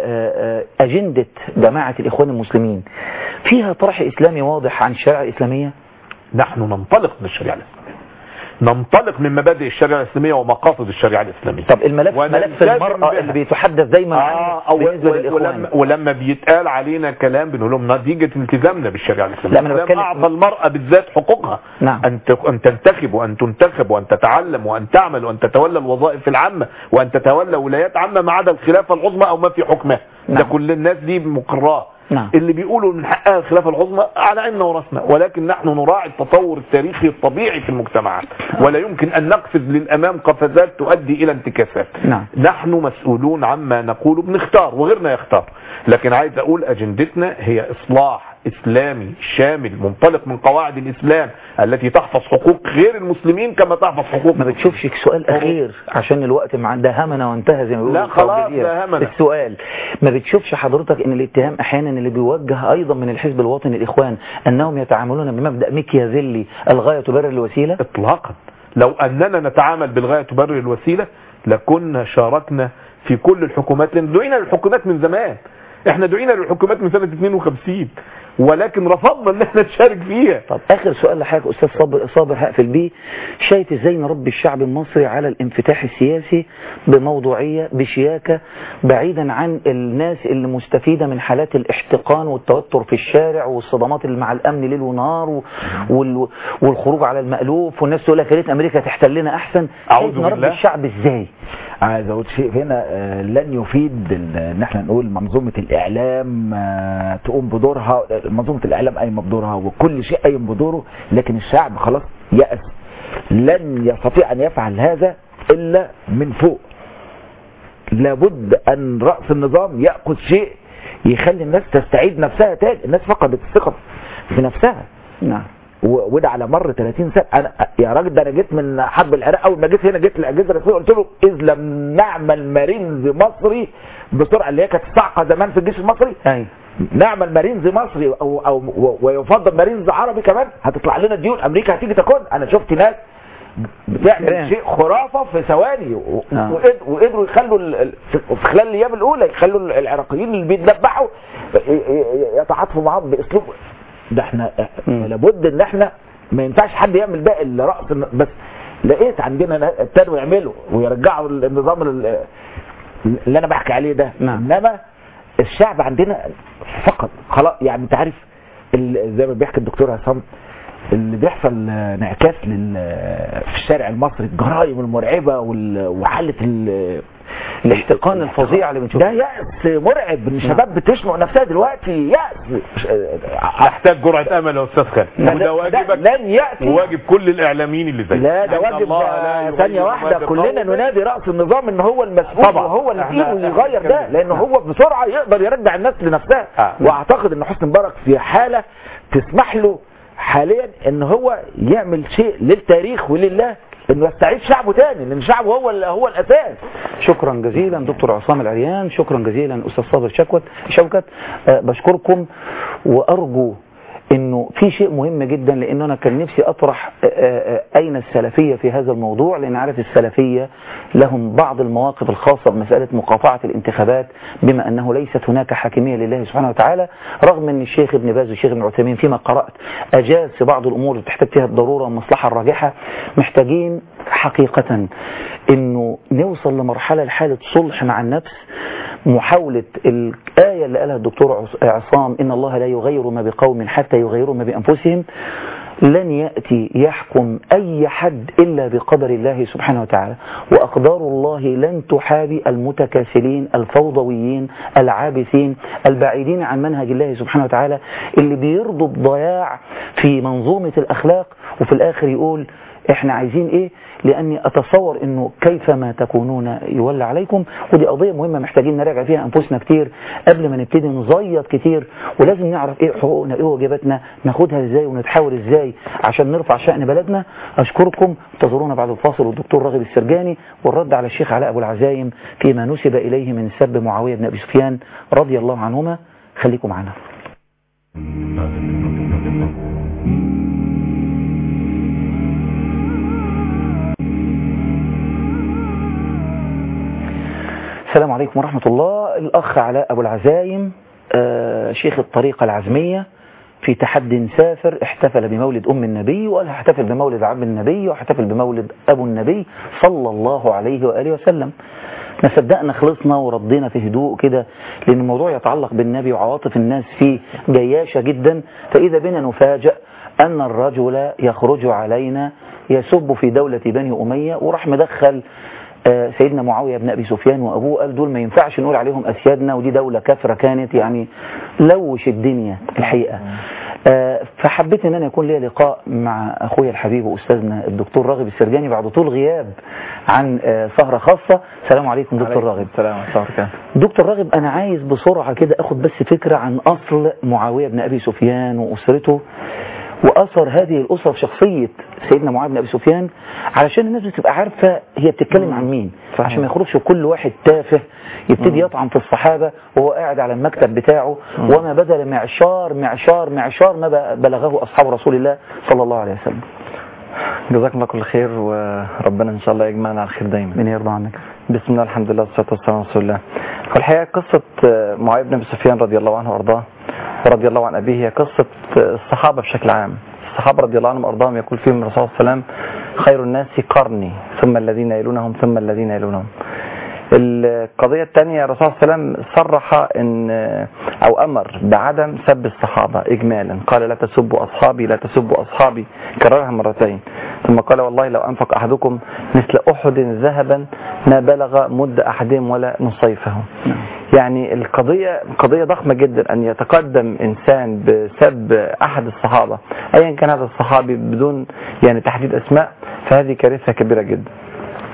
أجندة جماعة الإخوان المسلمين فيها طرح إسلامي واضح عن الشريعة الإسلامية؟ نحن ننطلق من الشريعة الإسلامية، ننطلق من مبادئ الشريعة الإسلامية ومقاصد الشريعة الإسلامية. طب ملف المرأة اللي بيتحدث دايما عنه بالنسبة للإخوان، ولما بيتقال علينا كلام بنقول لهم نتيجة التزامنا بالشريعة الإسلامية. لا أنا بتكلم أعطى المرأة بالذات حقوقها. نعم. أن تنتخب وأن تنتخب وأن تتعلم وأن تعمل وأن تتولى الوظائف العامة وأن تتولى ولايات عامة ما عدا الخلافة العظمى أو ما في حكمها. نعم. ده كل الناس دي مقراه. نعم. اللي بيقولوا من حقها الخلافة العظمى على عيننا وراسنا، ولكن نحن نراعي التطور التاريخي الطبيعي في المجتمعات ولا يمكن أن نقفز للأمام قفزات تؤدي إلى انتكاسات. نعم. نحن مسؤولون عما نقول، بنختار وغيرنا يختار. لكن عايز أقول أجندتنا هي إصلاح إسلامي شامل منطلق من قواعد الإسلام التي تحفظ حقوق غير المسلمين كما تحفظ حقوق. ما بتشوفش سؤال أخير عشان الوقت ده همنا وانتهى زي ما بيقولوا. لا خلاص ده همنا. السؤال، ما بتشوفش حضرتك ان الاتهام احيانا اللي بيوجه ايضا من الحزب الوطني الإخوان انهم يتعاملون بمبدأ ميكيافيلي الغاية تبرر الوسيلة؟ اطلاقا. لو اننا نتعامل بالغاية تبرر الوسيلة لكنا شاركنا في كل الحكومات، لان دعينا للحكومات من زمان. احنا دعينا للحكومات من سنة 52 ولكن رفضنا ان احنا نشارك فيها. طب اخر سؤال لحضرتك استاذ صابر هقفل بيه، شايف ازاي نربي الشعب المصري على الانفتاح السياسي بموضوعية بشياكة بعيدا عن الناس اللي مستفيدة من حالات الاحتقان والتوتر في الشارع والصدمات اللي مع الامن ليل ونهار والخروج على المألوف والناس تقول لك يا ريت امريكا تحتلنا احسن؟ اعوذ بالله. نربي الشعب ازاي؟ عايز اقول شيء هنا لن يفيد ان احنا نقول منظومة الاعلام تقوم بدورها. منظومة الاعلام قايمة بدورها وكل شيء قايم بدوره، لكن الشعب خلاص يأس، لن يستطيع ان يفعل هذا الا من فوق. لابد ان رأس النظام يأخذ شيء يخلي الناس تستعيد نفسها تاني. الناس فقدت الثقة في نفسها. نعم. وده على مر 30 سنه. انا يا راجل ده انا جيت من حرب العراق، اول ما جيت هنا جيت الاجهزه الرسميه قلت له اذ لم نعمل مارينز مصري بسرعه اللي هي كانت صاعقه زمان في الجيش المصري، نعمل مارينز مصري ويفضل مارينز عربي كمان، هتطلع لنا ديون امريكا هتيجي تاكل. انا شفت ناس بتعمل شيء خرافه في ثواني وقدروا يخلوا في خلال الايام الاولى يخلوا العراقيين اللي بيتذبحوا يتعاطفوا معاهم باسلوب ده. احنا لابد ان احنا ما ينفعش حد يعمل باقي الرأس بس. لقيت عندنا ابتدوا يعملوا ويرجعوا النظام اللي انا بحكي عليه ده. انما الشعب عندنا فقط خلاص، يعني انت عارف زي ما بيحكي الدكتور عصام اللي بيحصل انعكاس في الشارع المصري، الجرائم المرعبه وحاله الاحتقان الفظيع اللي بنشوفه ده يأس مرعب. الشباب بتشنق نفسها دلوقتي يأس. تحتاج جرعة امل يا استاذ خالد، وده واجبك لن يأتي وواجب كل الاعلاميين اللي زيك. لا ده واجب ثانية واحدة كلنا ننادي رأس النظام ان هو المسؤول وهو اللي فيه واللي يغير ده، لان هو بسرعة يقدر يرجع الناس لنفسها. واعتقد ان حسني مبارك في حالة تسمح له حاليا ان هو يعمل شيء للتاريخ ولله، انه يستعيد شعبه تاني، لان شعبه هو الاساس. شكرا جزيلا دكتور عصام العريان، شكرا جزيلا استاذ صابر شوكت. بشكركم وارجو انه في شيء مهم جدا، لانه انا كان نفسي اطرح اين السلفية في هذا الموضوع، لان عارف السلفية لهم بعض المواقف الخاصة بمسألة مقاطعة الانتخابات، بما انه ليست هناك حاكمية لله سبحانه وتعالى، رغم ان الشيخ ابن باز والشيخ ابن عثيمين فيما قرأت اجاز في بعض الامور اللي تحتاج فيها الضرورة والمصلحة الراجحة. محتاجين حقيقة انه نوصل لمرحلة لحالة صلح مع النفس، محاولة الآية اللي قالها الدكتور عصام إن الله لا يغير ما بقوم حتى يغيروا ما بأنفسهم. لن يأتي يحكم أي حد إلا بقدر الله سبحانه وتعالى، وأقدار الله لن تحابي المتكاسلين الفوضويين العابثين البعيدين عن منهج الله سبحانه وتعالى، اللي بيرضوا بضياع في منظومة الأخلاق وفي الآخر يقول احنا عايزين ايه، لاني اتصور انه كيفما تكونون يولى عليكم. ودي قضية مهمة محتاجين نراجع فيها انفسنا كتير قبل ما نبتدي نزيط كتير، ولازم نعرف ايه حقوقنا ايه واجباتنا، ناخدها ازاي ونتحاور ازاي عشان نرفع شأن بلدنا. اشكركم، انتظرونا بعد الفاصل والدكتور راغب السرجاني والرد على الشيخ علاء ابو العزايم فيما نسب اليه من سب معاوية بن ابي سفيان رضي الله عنهما. خليكم معنا. السلام عليكم ورحمة الله. الأخ علاء أبو العزايم شيخ الطريقة العزمية في تحد سافر احتفل بمولد أم النبي، وقال احتفل بمولد عم النبي واحتفل بمولد أبو النبي صلى الله عليه وآله وسلم. ما صدقنا خلصنا وردينا في هدوء كده، لأن الموضوع يتعلق بالنبي وعواطف الناس فيه جياشة جدا. فإذا بنا نفاجأ أن الرجل يخرج علينا يسب في دولة بني أمية، وراح مدخل سيدنا معاوية بن أبي سفيان وأبوه، قال دول ما ينفعش نقول عليهم أسيادنا، ودي دولة كافرة كانت، يعني لوش الدنيا الحقيقة. فحبيت ان انا يكون لي لقاء مع اخويا الحبيب واستاذنا الدكتور راغب السرجاني بعد طول غياب عن سهرة خاصة. السلام عليكم دكتور راغب. السلام عليكم. دكتور راغب، انا عايز بسرعة كده اخد بس فكرة عن اصل معاوية بن ابي سفيان واسرته واثر هذه الاسره في شخصيه سيدنا معاويه بن ابي سفيان، علشان الناس بتبقى عارفه هي بتتكلم عن مين، عشان ما يخرجش كل واحد تافه يبتدي يطعن في الصحابه وهو قاعد على المكتب بتاعه، وما بذل معشار معشار معشار ما بلغه اصحاب رسول الله صلى الله عليه وسلم. جزاكم الله كل خير، وربنا ان شاء الله يجمعنا على الخير دايما. من يرضى عنك. بسم الله الحمد لله والصلاه والسلام على رسول الله. والحقيقه قصه معاويه بن ابي سفيان رضي الله عنه وارضاه ورضي الله عن ابيه هي قصه الصحابه بشكل عام. الصحابه رضي الله عنهم وارضاهم يقول فيهم الرسول صلى الله عليه وسلم خير الناس قرني ثم الذين يلونهم ثم الذين يلونهم. القضية الثانية الرسول صلى الله عليه وسلم صرح ان او امر بعدم سب الصحابة اجمالا، قال لا تسبوا اصحابي لا تسبوا اصحابي، كررها مرتين، ثم قال والله لو انفق احدكم مثل احد ذهبا ما بلغ مد احدهم ولا نصيفه. يعني القضية قضية ضخمة جدا ان يتقدم انسان بسب احد الصحابة ايا كان هذا الصحابي بدون يعني تحديد اسماء، فهذه كارثة كبيرة جدا.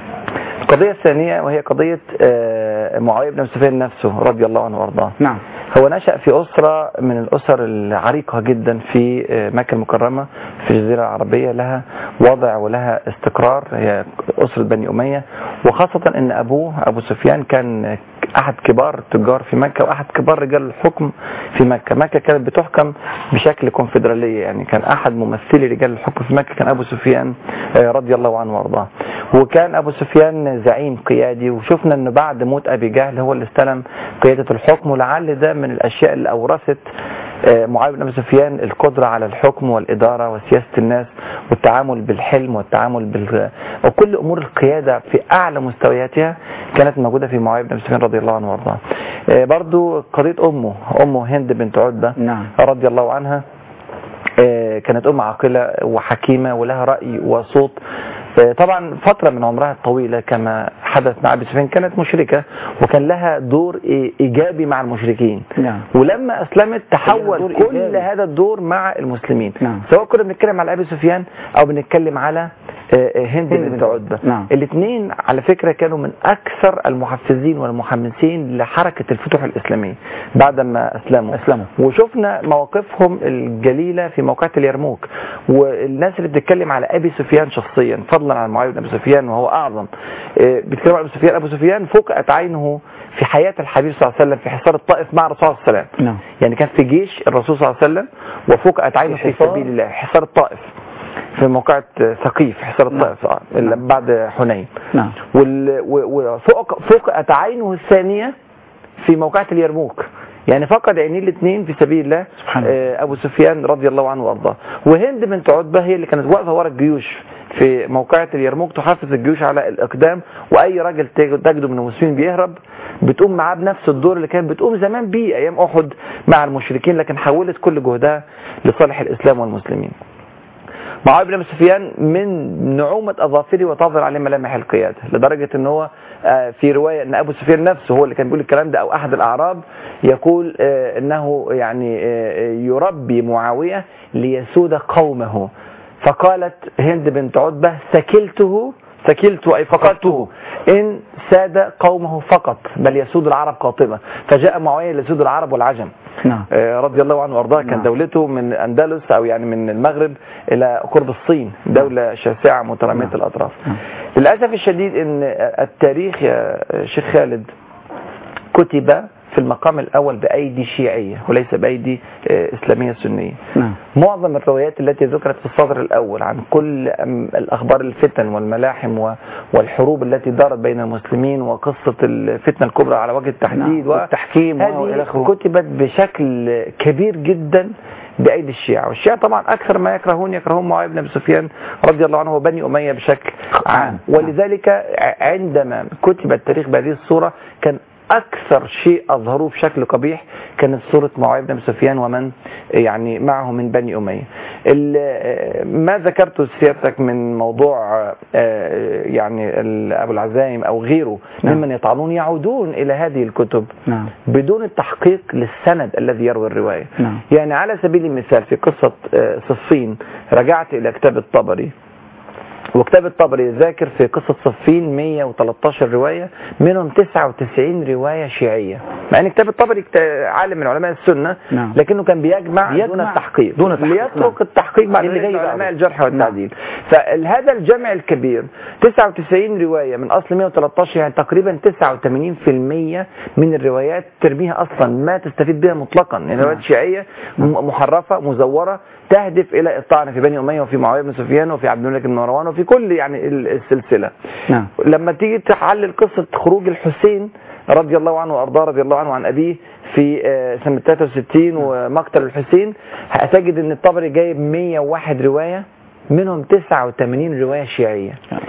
القضية الثانية وهي قضية معاوية بن أبي سفيان نفسه رضي الله عنه وارضاه. نعم. هو نشأ في أسرة من الأسر العريقة جدا في مكة المكرمة في الجزيرة العربية، لها وضع ولها استقرار، هي أسرة بني أمية. وخاصة أن أبوه أبو سفيان كان أحد كبار التجار في مكة وأحد كبار رجال الحكم في مكة. مكة كانت بتحكم بشكل كونفدرالية، يعني كان أحد ممثلي رجال الحكم في مكة كان أبو سفيان رضي الله عنه وارضاه. وكان أبو سفيان زعيم قيادي، وشفنا أنه بعد موت أبي جهل هو اللي استلم قيادة الحكم، ولعل ده من الأشياء اللي أورثت معاوية بن أبي سفيان القدرة على الحكم والإدارة وسياسة الناس والتعامل بالحلم والتعامل وكل أمور القيادة في أعلى مستوياتها كانت موجودة في معاوية بن أبي سفيان رضي الله عنه وارضاه. برضو قضية أمه هند بنت عتبة رضي الله عنها، كانت أم عاقلة وحكيمة ولها رأي وصوت. طبعا فترة من عمرها الطويلة كما حدث مع أبي سفيان كانت مشركة، وكان لها دور إيجابي مع المشركين. ولما أسلمت تحول كل هذا الدور مع المسلمين. سواء كنا بنتكلم على أبي سفيان أو بنتكلم على هند بنت عتبة. الاثنين على فكرة كانوا من أكثر المحفزين والمحمسين لحركة الفتوح الإسلامية بعدما أسلموا. وشفنا مواقفهم الجليلة في موقعة اليرموك، والناس اللي بتتكلم على أبي سفيان شخصيا فضلا عن معاوية بن أبي سفيان وهو أعظم، بيتكلم على أبو سفيان فقأت عينه في حياة الحبيب صلى الله عليه وسلم في حصار الطائف مع الرسول صلى الله عليه وسلم. يعني كان في جيش الرسول صلى الله عليه وسلم وفقأت عينه في سبيل الله، حصار الطائف في موقعة ثقيف، حصار الطائف بعد حنين. وفقأت عينه الثانية في موقعة اليرموك، يعني فقد عينيه الاثنين في سبيل الله أبو سفيان رضي الله عنه وارضاه. وهند بنت عتبة هي اللي كانت واقفة ورا الجيوش في موقعة اليرموك تحافظ الجيوش على الإقدام، وأي راجل تجده من المسلمين بيهرب بتقوم معاه بنفس الدور اللي كانت بتقوم زمان بيه أيام أحد مع المشركين، لكن حولت كل جهدها لصالح الإسلام والمسلمين. معاوية بن أبي سفيان من نعومة أظافره وتظهر عليه ملامح القيادة، لدرجة ان هو في رواية ان أبو سفيان نفسه هو اللي كان بيقول الكلام ده، أو أحد الأعراب يقول انه يعني يربي معاوية ليسود قومه. فقالت هند بنت عتبة سكلت أي فقدته إن ساد قومه فقط بل يسود العرب قاطبة. فجاء معاوية ليسود العرب والعجم رضي الله عنه وارضاه. كان دولته من أندلس أو يعني من المغرب إلى قرب الصين، دولة شاسعة مترامية الأطراف. للأسف الشديد إن التاريخ يا شيخ خالد كتب في المقام الأول بأيدي شيعية وليس بأيدي إسلامية سنية. معظم الروايات التي ذكرت في الصدر الأول عن كل الأخبار الفتن والملاحم والحروب التي دارت بين المسلمين وقصة الفتنة الكبرى على وجه التحديد والتحكيم هذه كتبت بشكل كبير جدا بأيدي الشيعة. والشيعة طبعا أكثر ما يكرهون معاوية بن أبي سفيان رضي الله عنه وبني أمية بشكل عام. ولذلك عندما كتب التاريخ بهذه الصورة كان أكثر شيء أظهروه بشكل قبيح كانت صورة معاوية بن أبي سفيان ومن يعني معه من بني أمية. ما ذكرته سيادتك من موضوع يعني أبو العزايم أو غيره ممن يطعنون يعودون إلى هذه الكتب بدون التحقيق للسند الذي يروي الرواية. يعني على سبيل المثال في قصة صفين رجعت إلى كتاب الطبري، وكتاب الطبري ذاكر في قصة صفين 113 رواية منهم 99 رواية شيعية، مع ان كتاب الطبري عالم من علماء السنة لكنه كان بيجمع دون التحقيق ليترك التحقيق مع علماء الجرح والتعديل. فهذا الجمع الكبير 99 رواية من أصل 113 يعني تقريبا 89% من الروايات ترميها أصلا ما تستفيد بها مطلقا، يعني روايات شيعية محرفة مزورة تهدف إلى الطعن في بني أمية وفي معاوية بن سفيان وفي عبد الملك بن مروان وفي كل يعني السلسلة. لما تيجي تحلل قصة خروج الحسين رضي الله عنه وأرضاه رضي الله عنه عن أبيه في سنة 63 ومقتل الحسين، هتجد أن الطبري جايب 101 رواية منهم 89 رواية شيعية.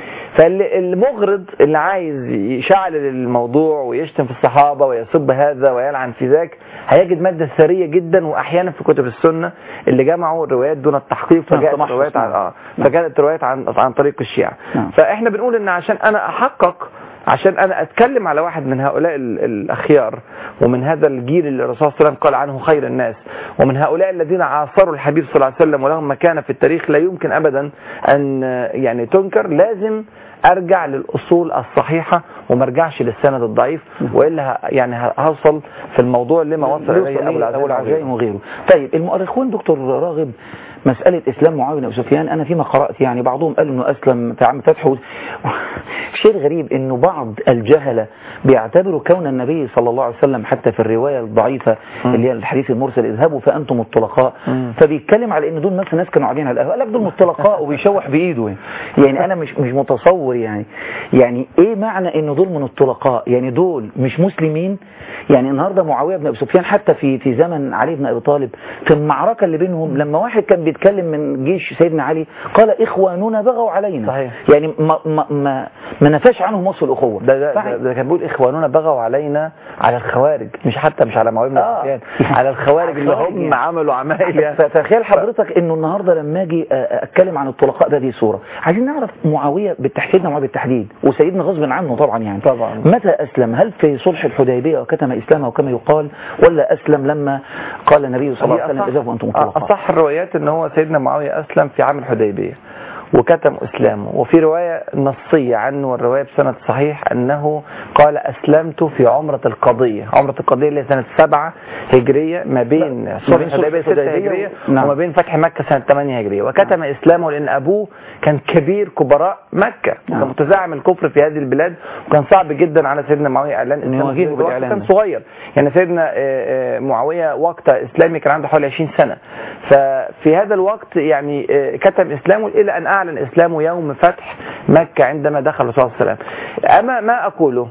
فالمغرض اللي عايز يشعل الموضوع ويشتم في الصحابة ويسب هذا ويلعن في ذاك هيجد مادة ثرية جدا، وأحيانا في كتب السنة اللي جمعوا الروايات دون التحقيق فكانت الروايات عن طريق الشيعة. فإحنا بنقول إن عشان أنا أحقق عشان انا اتكلم على واحد من هؤلاء الاخيار ومن هذا الجيل اللي الرسول صلى الله عليه وسلم قال عنه خير الناس، ومن هؤلاء الذين عاصروا الحبيب صلى الله عليه وسلم ولهم مكانة في التاريخ لا يمكن ابدا ان يعني تنكر، لازم ارجع للاصول الصحيحة وما ارجعش للسند الضعيف، والا يعني هوصل في الموضوع لما وصل اليه ابو العزايم وغيره. طيب المؤرخون دكتور راغب مسألة إسلام معاوية بن أبي سفيان، أنا فيما قرأت يعني بعضهم قال إنه أسلم في عام فتح. الشيء الغريب إنه بعض الجهلة بيعتبروا كون النبي صلى الله عليه وسلم حتى في الرواية الضعيفة اللي هي الحديث المرسل اذهبوا فأنتم الطلقاء، فبيتكلم على إن دول مثلا ناس كانوا قاعدين على القهوة، قال لك دول الطلقاء وبيشوح بإيده يعني أنا مش متصور يعني إيه معنى إنه دول من الطلقاء؟ يعني دول مش مسلمين؟ يعني النهارده معاوية بن أبي سفيان حتى في زمن علي بن أبي طالب في المعركة اللي بينهم لما واحد كان بيتكلم من جيش سيدنا علي قال إخواننا بغوا علينا. صحيح. يعني ما نفاش عنهم وصف الأخوة. ده كان بيقول إخواننا بغوا علينا على الخوارج، مش على معاوية بن أبي سفيان، على الخوارج اللي هم عملوا عمايل. فتخيل حضرتك إنه النهارده لما أجي أتكلم عن الطلقاء ده دي صورة، عايزين نعرف معاوية بالتحديد وسيدنا غصب عنه طبعا يعني طبعا. متى أسلم؟ هل في صلح الحديبية وكتم إسلامه كما يقال، ولا أسلم لما قال النبي صلى الله عليه وسلم إذا وأنتم الطلقاء؟ أصح الروايات إن هو سيدنا معاوية أسلم في عام الحديبية وكتم إسلامه، وفي رواية نصية عنه والرواية بسند صحيح أنه قال أسلمت في عمرة القضية اللي سنة 7 هجرية ما بين صلح الحديبية 6 هجرية وما بين فتح مكة سنة 8 هجرية، وكتم إسلامه لأن أبوه كان كبير كبراء مكة وكان متزعم الكفر في هذه البلاد، وكان صعب جدا على سيدنا معاوية إعلان إسلامه، كان صغير يعني سيدنا معاوية وقت إسلامي كان عنده حوالي 20 سنة، ففي هذا الوقت يعني كتم إسلامه إلى أن أعلن إسلامه يوم فتح مكة عندما دخل الرسول صلى الله عليه وسلم. أما ما أقوله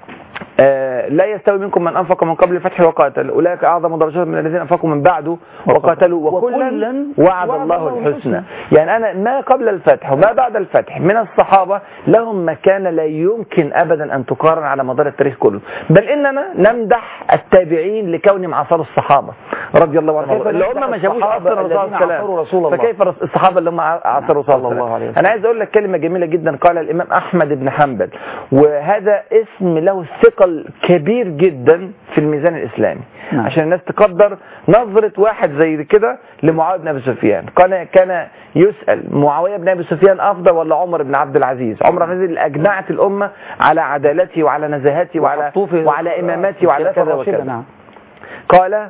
لا يستوي منكم من أنفق من قبل الفتح وقاتل، أولئك أعظم درجات من الذين أنفقوا من بعده وقاتلوا وكلا وعد الله الحسنى. يعني أنا ما قبل الفتح وما بعد الفتح من الصحابة لهم مكانة لا يمكن أبدا أن تقارن على مدار التاريخ كله، بل إننا نمدح التابعين لكونهم عاصروا الصحابة رضي الله عنهم اللي هم ما شافوش أصلا الرسول صلى الله عليه وسلم، فكيف الصحابة اللي هم عاصروا صلى الله عليه وسلم. أنا عايز أقول لك كلمة جميلة جدا قال الإمام أحمد بن حنبل، وهذا اسم له ثقل كبير جدا في الميزان الإسلامي عشان الناس تقدر نظرة واحد زي كده لمعاوية بن أبي سفيان. كان يسأل معاوية بن أبي سفيان أفضل ولا عمر بن عبد العزيز؟ عمر بن عبد العزيز اللي أجمعت الأمة على عدالته وعلى نزاهته وعلى إمامته وعلى كذا وكذا. قال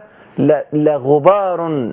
لغبار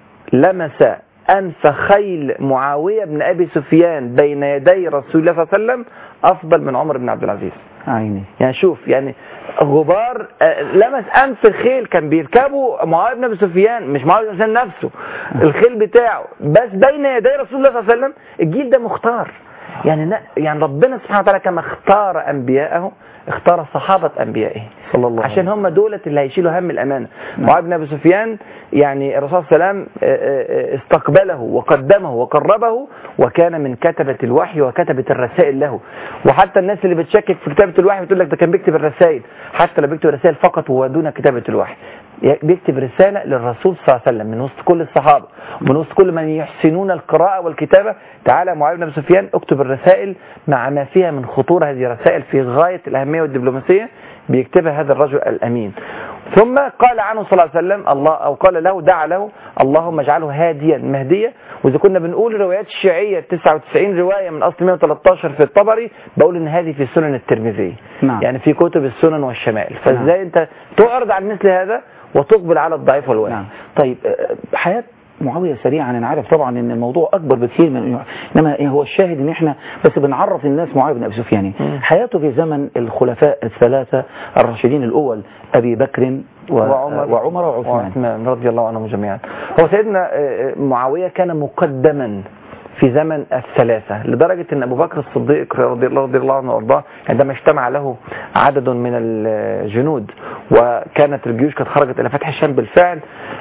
لمس أنف خيل معاوية بن أبي سفيان بين يدي رسول الله صلى الله عليه وسلم أفضل من عمر بن عبد العزيز. يعني شوف يعني غبار لمس أنف الخيل كان بيركبوا معاوية بن أبي سفيان، مش معاوية بن سفيان نفسه الخيل بتاعه، بس بين يدي رسول الله صلى الله عليه وسلم. الجيل ده مختار، يعني ربنا سبحانه وتعالى كما اختار أنبياءه اختار صحابة أنبيائه صلى الله عليه وسلم عشان هم دولة اللي هيشيلوا هم الأمانة. معاوية بن أبي سفيان يعني الرسول صلى الله عليه وسلم استقبله وقدمه وقربه، وكان من كتبة الوحي وكتبة الرسائل له. وحتى الناس اللي بتشكك في كتابة الوحي بتقول لك ده كان بيكتب الرسائل، حتى لو بيكتب الرسائل فقط ودون كتابة الوحي، بيكتب رسالة للرسول صلى الله عليه وسلم من وسط كل الصحابة ومن وسط كل من يحسنون القراءة والكتابة. تعالى معاوية بن أبي سفيان اكتب الرسائل مع ما فيها من خطورة، هذه الرسائل في غاية الأهمية والدبلوماسية بيكتبها هذا الرجل الأمين. ثم قال عنه صلى الله عليه وسلم أو قال له دعا له اللهم اجعله هاديا مهديا. وإذا كنا بنقول الروايات الشيعية 99 رواية من أصل 113 في الطبري، بقول إن هذه في سنن الترمذي يعني في كتب السنن والشمائل. فإزاي أنت تعرض عن مثل هذا وتقبل على الضعيف والواحد؟ طيب حياة معاوية سريعا، انا عارف طبعا ان الموضوع اكبر بكثير من انما هو الشاهد ان احنا بس بنعرف الناس معاوية بن ابي سفيان. حياته في زمن الخلفاء الثلاثة الراشدين الاول ابي بكر وعمر وعثمان رضي الله عنهم جميعا. هو سيدنا معاوية كان مقدما في زمن الثلاثة، لدرجة ان ابو بكر الصديق رضي الله عنه وارضاه عندما اجتمع له عدد من الجنود وكانت الجيوش قد خرجت الى فتح الشام بالفعل،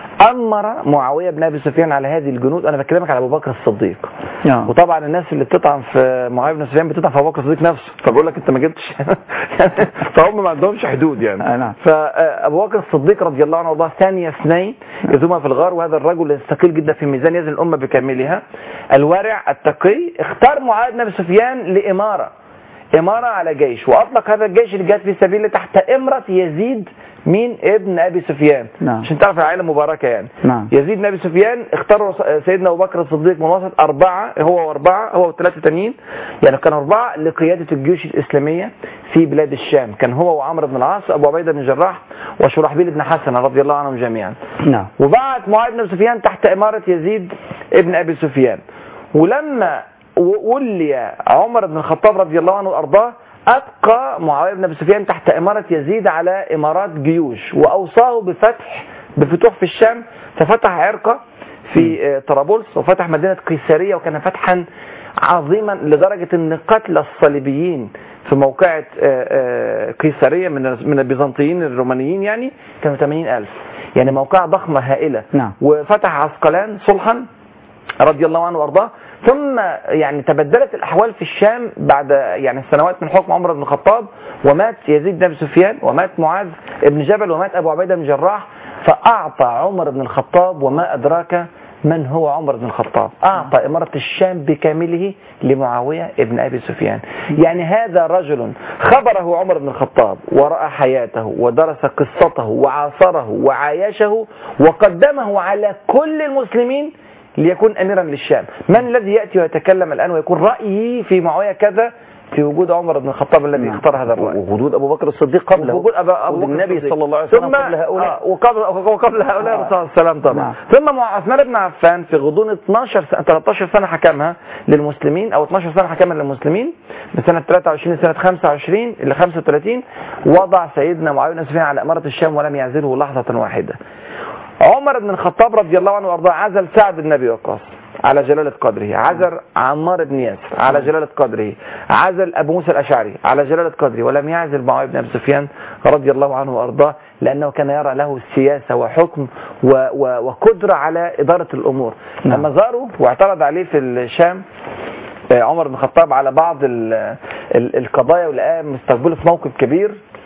امر معاوية بن ابي سفيان على هذه الجنود. انا بكلمك على ابو بكر الصديق وطبعا الناس اللي بتطعن في معاوية بن سفيان بتطعن في ابو بكر الصديق نفسه، فبقول لك انت ما جبتش فهم ما عندهمش حدود يعني. فابو بكر الصديق رضي الله عنه وارضاه ثاني اثنين يذهما في الغار، وهذا الرجل الثقيل جدا في ميزان يزن الامه بكاملها، الورع التقي، اختار معاوية بن ابي سفيان لاماره إمارة على جيش، وأطلق هذا الجيش الجهاد في سبيل الله تحت إمرة يزيد مين ابن أبي سفيان. نعم. عشان تعرف العائلة مباركة يعني. نعم. يزيد بن أبي سفيان اختاروا سيدنا أبو بكر الصديق من وسط 4، هو و3 تانيين، يعني كانوا 4 لقيادة الجيوش الإسلامية في بلاد الشام. كان هو وعمرو بن العاص وأبو عبيدة بن الجراح وشرحبيل بن حسن رضي الله عنهم جميعا. نعم. وبعت معاوية بن أبي سفيان تحت إمارة يزيد ابن أبي سفيان. ولما ولي عمر بن الخطاب رضي الله عنه وأرضاه أبقى معاوية بن أبي سفيان تحت إمارة يزيد على إمارات جيوش، وأوصاه بفتوح في الشام، ففتح عرقة في طرابلس وفتح مدينة قيسارية، وكان فتحا عظيما لدرجة أن قتل الصليبيين في موقعة قيسارية من البيزنطيين الرومانيين يعني كانوا 80,000، يعني موقعة ضخمة هائلة. نعم. وفتح عسقلان صلحا رضي الله عنه وارضاه. ثم يعني تبدلت الأحوال في الشام بعد يعني سنوات من حكم عمر بن الخطاب، ومات يزيد بن أبي سفيان، ومات معاذ بن جبل، ومات أبو عبيدة بن جراح. فأعطى عمر بن الخطاب، وما أدراك من هو عمر بن الخطاب، أعطى إمارة الشام بكامله لمعاوية ابن أبي سفيان. يعني هذا رجل خبره عمر بن الخطاب ورأى حياته ودرس قصته وعاصره وعايشه وقدمه على كل المسلمين ليكون أميرا للشام. من الذي يأتي ويتكلم الآن ويكون رأيي في معاوية كذا في وجود عمر بن الخطاب الذي اختار هذا الرأي، ووجود أبو بكر الصديق قبله، ووجود أبو النبي الصديق صلى الله عليه وسلم ثم قبل هؤلاء، وقبل هؤلاء الرسول صلى الله عليه وسلم طبعا. ثم عثمان بن عفان في غضون 13 سنة حكمها للمسلمين، أو 12 سنة حكمها للمسلمين من سنة 23 لسنة 25 إلى 35، وضع سيدنا معاوية بن سفيان على إمارة الشام ولم يعزله لحظة واحدة. عمر بن الخطاب رضي الله عنه وارضاه عزل سعد بن أبي وقاص على جلالة قدره، عزل عمار بن ياسر على جلالة قدره، عزل أبو موسى الأشعري على جلالة قدره، ولم يعزل معاوية بن أبي سفيان رضي الله عنه وارضاه، لأنه كان يرى له السياسة وحكم وقدرة على إدارة الأمور. لما زاروا واعترض عليه في الشام عمر بن الخطاب على بعض القضايا، ولقاه مستقبله في موقف كبير،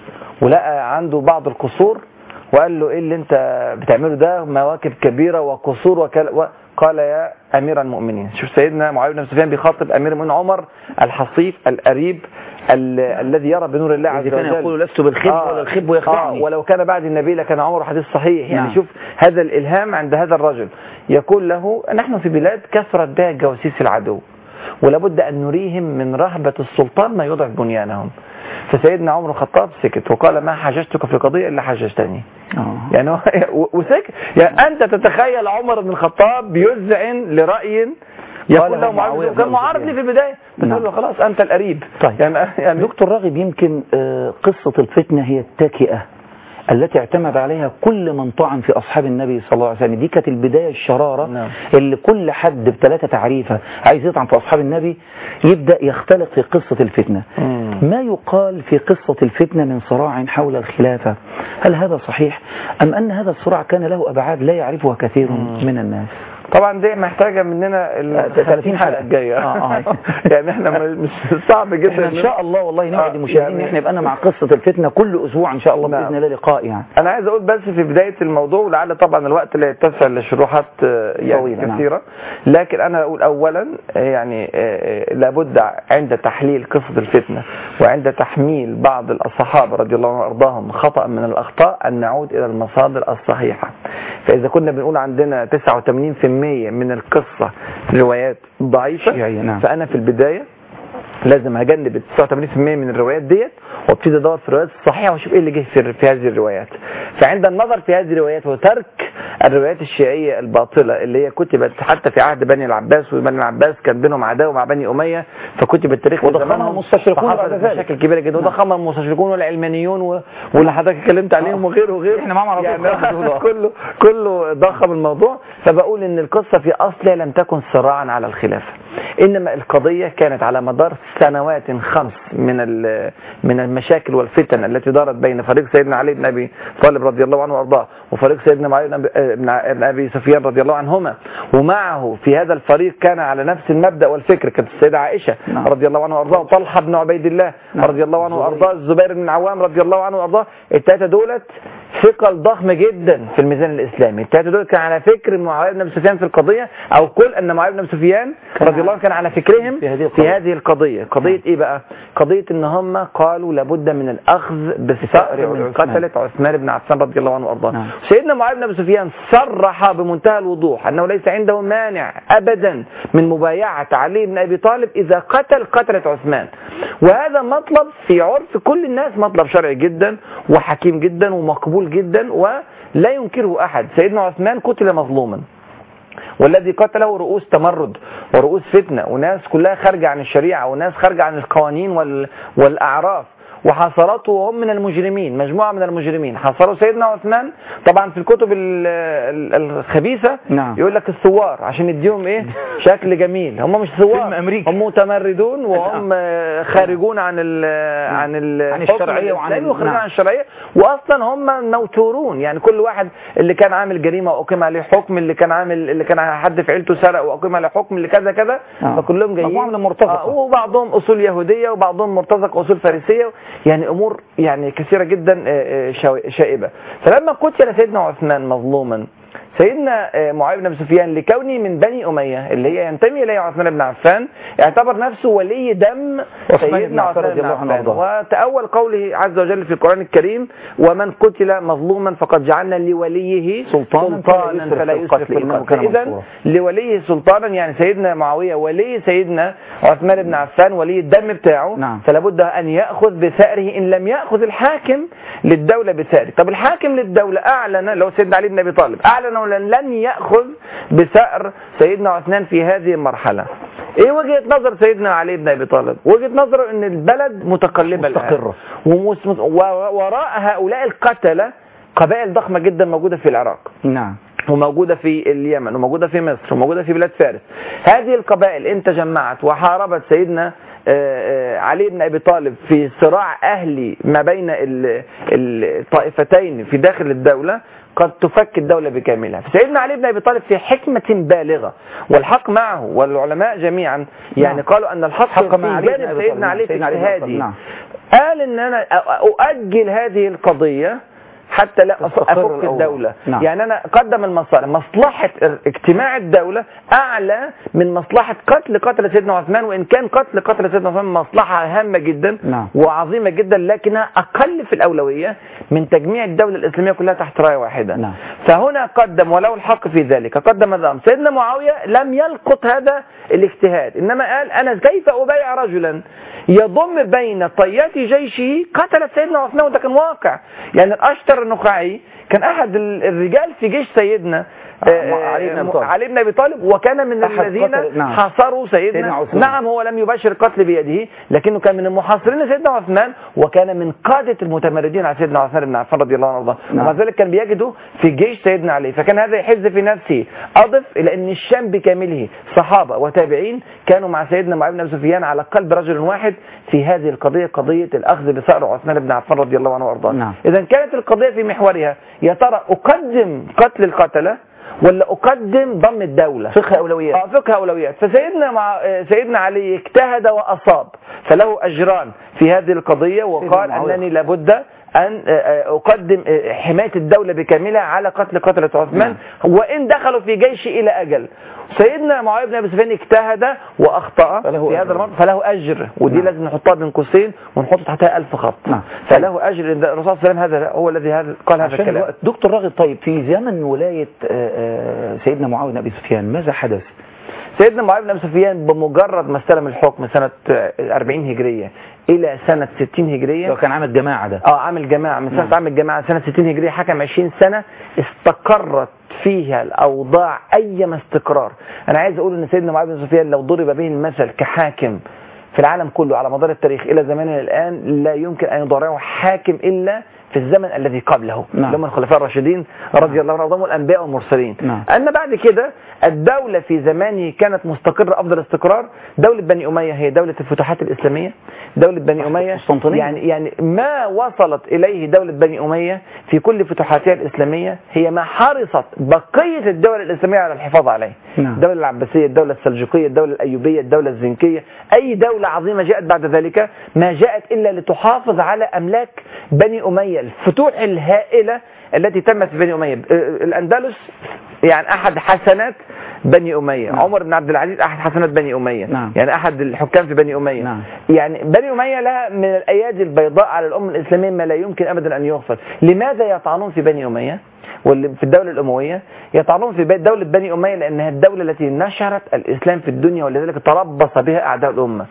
ولقى عنده بعض القصور، وقال له ايه اللي انت بتعمله ده، مواكب كبيرة وقصور قال يا أمير المؤمنين. شوف سيدنا معاوية بن سفيان بيخاطب أمير المؤمنين عمر الحصيف القريب الذي يرى بنور الله عز وجل، كان يقول لست بالخب ولا الخب يخدعني، ولو كان بعد النبي لكان عمر حديث صحيح. يعني نعم. شوف هذا الإلهام عند هذا الرجل، يقول له نحن في بلاد كثرت بها جواسيس العدو، ولابد أن نريهم من رهبة السلطان ما يضعف بنيانهم. فسيدنا عمر الخطاب سكت وقال ما حججتك في قضية إلا حججتني. يعني وسكت. يعني أنت تتخيل عمر بن الخطاب بيذعن لرأي يقول له معاوية كان معارض لي في البداية، بس له خلاص أنت القريب. طيب. يعني دكتور راغب، يمكن قصة الفتنة هي التكئة التي اعتمد عليها كل من طعن في أصحاب النبي صلى الله عليه وسلم. دي كانت البداية الشرارة. نعم. اللي كل حد ب3 تعريفة عايز يطعن في أصحاب النبي يبدأ يختلق في قصة الفتنة. ما يقال في قصة الفتنة من صراع حول الخلافة، هل هذا صحيح أم أن هذا الصراع كان له أبعاد لا يعرفها كثير من الناس؟ طبعا دي محتاجة مننا 30 حلقة الجاية. يعني احنا مش صعب جدا. احنا ان شاء الله والله نوعد المشاهدين احنا يبقى مع قصة الفتنة كل اسبوع ان شاء الله باذن الله لقاء. يعني انا عايز اقول بس في بداية الموضوع، ولعل طبعا الوقت لا يتسع لشروحات يعني كثيرة، لكن انا اقول اولا يعني لابد عند تحليل قصة الفتنة وعند تحميل بعض الصحابة رضي الله عنهم وارضاهم خطأ من الاخطاء ان نعود الى المصادر الصحيحة. فاذا كنا بنقول عندنا 89% من القصة روايات ضعيفة، نعم. فأنا في البداية لازم هجنب 89% من الروايات ديت وابتدي ادور في الروايات الصحيحة واشوف ايه اللي جه في هذه الروايات. فعند النظر في هذه الروايات وترك الروايات الشيعية الباطلة اللي هي كتبت حتى في عهد بني العباس، وبني العباس كان بينهم عداوة مع بني أمية، فكتب التاريخ وضخمها المستشرقون بعد ذلك مشاكل كبيرة جدا، وضخمها المستشرقون والعلمانيون واللي حضرتك اتكلمت عليهم وغيره احنا معهم يعني كله ضخم الموضوع. فبقول ان القصة في اصلها لم تكن صراعا على الخلافة، انما القضية كانت على مدار سنوات 5 من المشاكل والفتن التي دارت بين فريق سيدنا علي بن ابي طالب رضي الله عنه وارضاه وفريق سيدنا معاوية بن ابي سفيان رضي الله عنهما. ومعه في هذا الفريق كان على نفس المبدأ والفكر كانت السيدة عائشة رضي الله عنها وارضاه، طلحة بن عبيد الله رضي الله عنه وارضاه، الزبير بن العوام رضي الله عنه وارضاه. الثلاثة دولت ثقل ضخم جدا في الميزان الاسلامي. الثلاثة دول كان على فكر معاوية بن ابي سفيان في القضية، او قل ان معاوية بن ابي سفيان رضي الله عنه كان على فكرهم في هذه القضية. قضية ايه بقى؟ قضية ان هم قالوا لابد من الاخذ بالثأر من قتلة عثمان بن عفان رضي الله عنه وارضاه. سيدنا معاوية بن ابي سفيان صرح بمنتهى الوضوح انه ليس عنده مانع ابدا من مبايعة علي بن ابي طالب اذا قتلة عثمان، وهذا مطلب في عرف كل الناس، مطلب شرعي جدا وحكيم جدا ومقبول جدا ولا ينكره احد. سيدنا عثمان قتل مظلوما، والذي قتله رؤوس تمرد ورؤوس فتنة وناس كلها خارجة عن الشريعة وناس خارجة عن القوانين والأعراف، وحاصرته وهم من المجرمين، مجموعة من المجرمين حاصروا سيدنا عثمان. طبعا في الكتب الخبيثة يقول لك الثوار عشان يديهم ايه شكل جميل، هم مش ثوار، هم متمردون وهم خارجون عن الشرعية وخارجون عن الشرعية، واصلا هم موتورون. يعني كل واحد اللي كان عامل جريمة واقيم عليه حكم، اللي كان حد في عيلته سرق واقيم عليه حكم، اللي كذا كذا، فكلهم جايين مجموعة من المرتزقة، وبعضهم اصول يهودية وبعضهم مرتزق اصول فارسية، يعني امور يعني كثيرة جدا شائبة. فلما قتل سيدنا عثمان مظلوما، سيدنا معاوية بن ابي سفيان لكونه من بني أمية اللي هي ينتمي اليه عثمان بن عفان، اعتبر نفسه ولي دم سيدنا عثمان بن عفان، وتأول قوله عز وجل في القرآن الكريم: ومن قتل مظلوما فقد جعلنا لوليه سلطانا فلا يسرف في القتل. اذا لوليه سلطانا يعني سيدنا معاوية ولي سيدنا عثمان بن عفان، ولي الدم بتاعه، فلا بد ان ياخذ بثأره ان لم ياخذ الحاكم للدولة بثأره. طب الحاكم للدولة اعلن، لو سيدنا علي بن ابي طالب اعلن لن يأخذ بثأر سيدنا عثمان في هذه المرحلة. ايه وجهة نظر سيدنا علي بن ابي طالب؟ وجهة نظره ان البلد متقلبة مستقرة، وراء هؤلاء القتلة قبائل ضخمة جدا موجودة في العراق، وموجودة في اليمن، وموجودة في مصر، وموجودة في بلاد فارس. هذه القبائل ان تجمعت وحاربت سيدنا علي بن ابي طالب في صراع اهلي ما بين الطائفتين في داخل الدولة، قد تفك الدولة بكاملها. فسيدنا علي بن ابي طالب في حكمة بالغة، والحق معه، والعلماء جميعا يعني قالوا ان الحق في جانب سيدنا علي في اجتهادي، قال ان انا اؤجل هذه القضية حتى لا أفك الدولة. يعني أنا قدم المصالح، مصلحة اجتماع الدولة أعلى من مصلحة قتل سيدنا عثمان، وإن كان قتل سيدنا عثمان مصلحة هامة جدا وعظيمة جدا، لكنها أقل في الأولوية من تجميع الدولة الإسلامية كلها تحت راية واحدة. فهنا قدم، ولو الحق في ذلك، قدم الأمر. سيدنا معاوية لم يلقط هذا الاجتهاد، إنما قال: أنا كيف أبايع رجلا يضم بين طيات جيشه قتل سيدنا عثمان؟ وده كان واقع. يعني الأشتر النخعي كان أحد الرجال في جيش سيدنا علي بن ابي طالب، وكان من الذين حاصروا سيدنا نعم، هو لم يباشر القتل بيده، لكنه كان من المحاصرين سيدنا عثمان، وكان من قادة المتمردين على سيدنا عثمان بن عفان رضي الله عنه وارضاه، ومع ذلك كان بيجده في جيش سيدنا علي. فكان هذا يحز في نفسه. اضف الى ان الشام بكامله صحابة وتابعين كانوا مع سيدنا معاوية بن ابي سفيان على قلب رجل واحد في هذه القضية، قضية الاخذ بثأر عثمان بن عفان رضي الله عنه وارضاه. اذا كانت القضية في محورها: يا ترى اقدم قتل القتلة ولا أقدم ضم الدولة؟ فقه أولويات. فقه أولويات. سيدنا علي اجتهد وأصاب، فله أجران في هذه القضية، وقال أنني لابد أن أقدم حماية الدولة بكاملها على قتلة عثمان، وإن دخلوا في جيش إلى أجل. سيدنا معاوية بن ابي سفيان اجتهد واخطا في هذا الامر، فله اجر، ودي لازم نحطها بين قوسين ونحط تحتها 1000 خط. فله اجر. الرسول صلى الله عليه وسلم هذا هو الذي قال هذا الكلام. دكتور راغب، طيب في زمن ولاية سيدنا معاوية بن ابي سفيان ماذا حدث؟ سيدنا معاوية بن ابي سفيان بمجرد ما استلم الحكم سنة 40 هجرية إلى سنة 60 هجرية، كان عامل جماعة ده عامل جماعة من سنة عامل جماعة سنة 60 هجرية، حكم 20 سنة استقرت فيها الأوضاع أيما استقرار. أنا عايز أقول أن سيدنا معاوية بن سفيان لو ضرب به المثل كحاكم في العالم كله على مدار التاريخ إلى زماننا الآن، لا يمكن أن يضارعه حاكم إلا في الزمن الذي قبله، لما الخلفاء الراشدين رضي الله عنهم والأنبياء والمرسلين. أما بعد كده الدولة في زمانه كانت مستقرة أفضل استقرار. دولة بني أمية هي دولة الفتوحات الإسلامية. دولة بني أمية يعني ما وصلت إليه دولة بني أمية في كل فتوحاتها الإسلامية هي ما حرصت بقية الدول الإسلامية على الحفاظ عليه. الدولة العباسية، الدولة السلجوقية، الدولة الأيوبية، الدولة الزنكية، أي دولة عظيمة جاءت بعد ذلك ما جاءت إلا لتحافظ على أملاك بني أمية. الفتوح الهائلة التي تمت في بني أمية، الأندلس يعني أحد حسنات بني أمية. نعم. عمر بن عبد العزيز أحد حسنات بني أمية. نعم. يعني أحد الحكام في بني أمية. نعم. يعني بني أمية لها من الأيادي البيضاء على الأمة الإسلامية ما لا يمكن أبدا أن يغفر. لماذا يطعنون في بني أمية واللي في الدولة الأموية؟ يطعنون في دولة بني أمية لأنها الدولة التي نشرت الإسلام في الدنيا ولذلك تربص بها أعداء الأمة.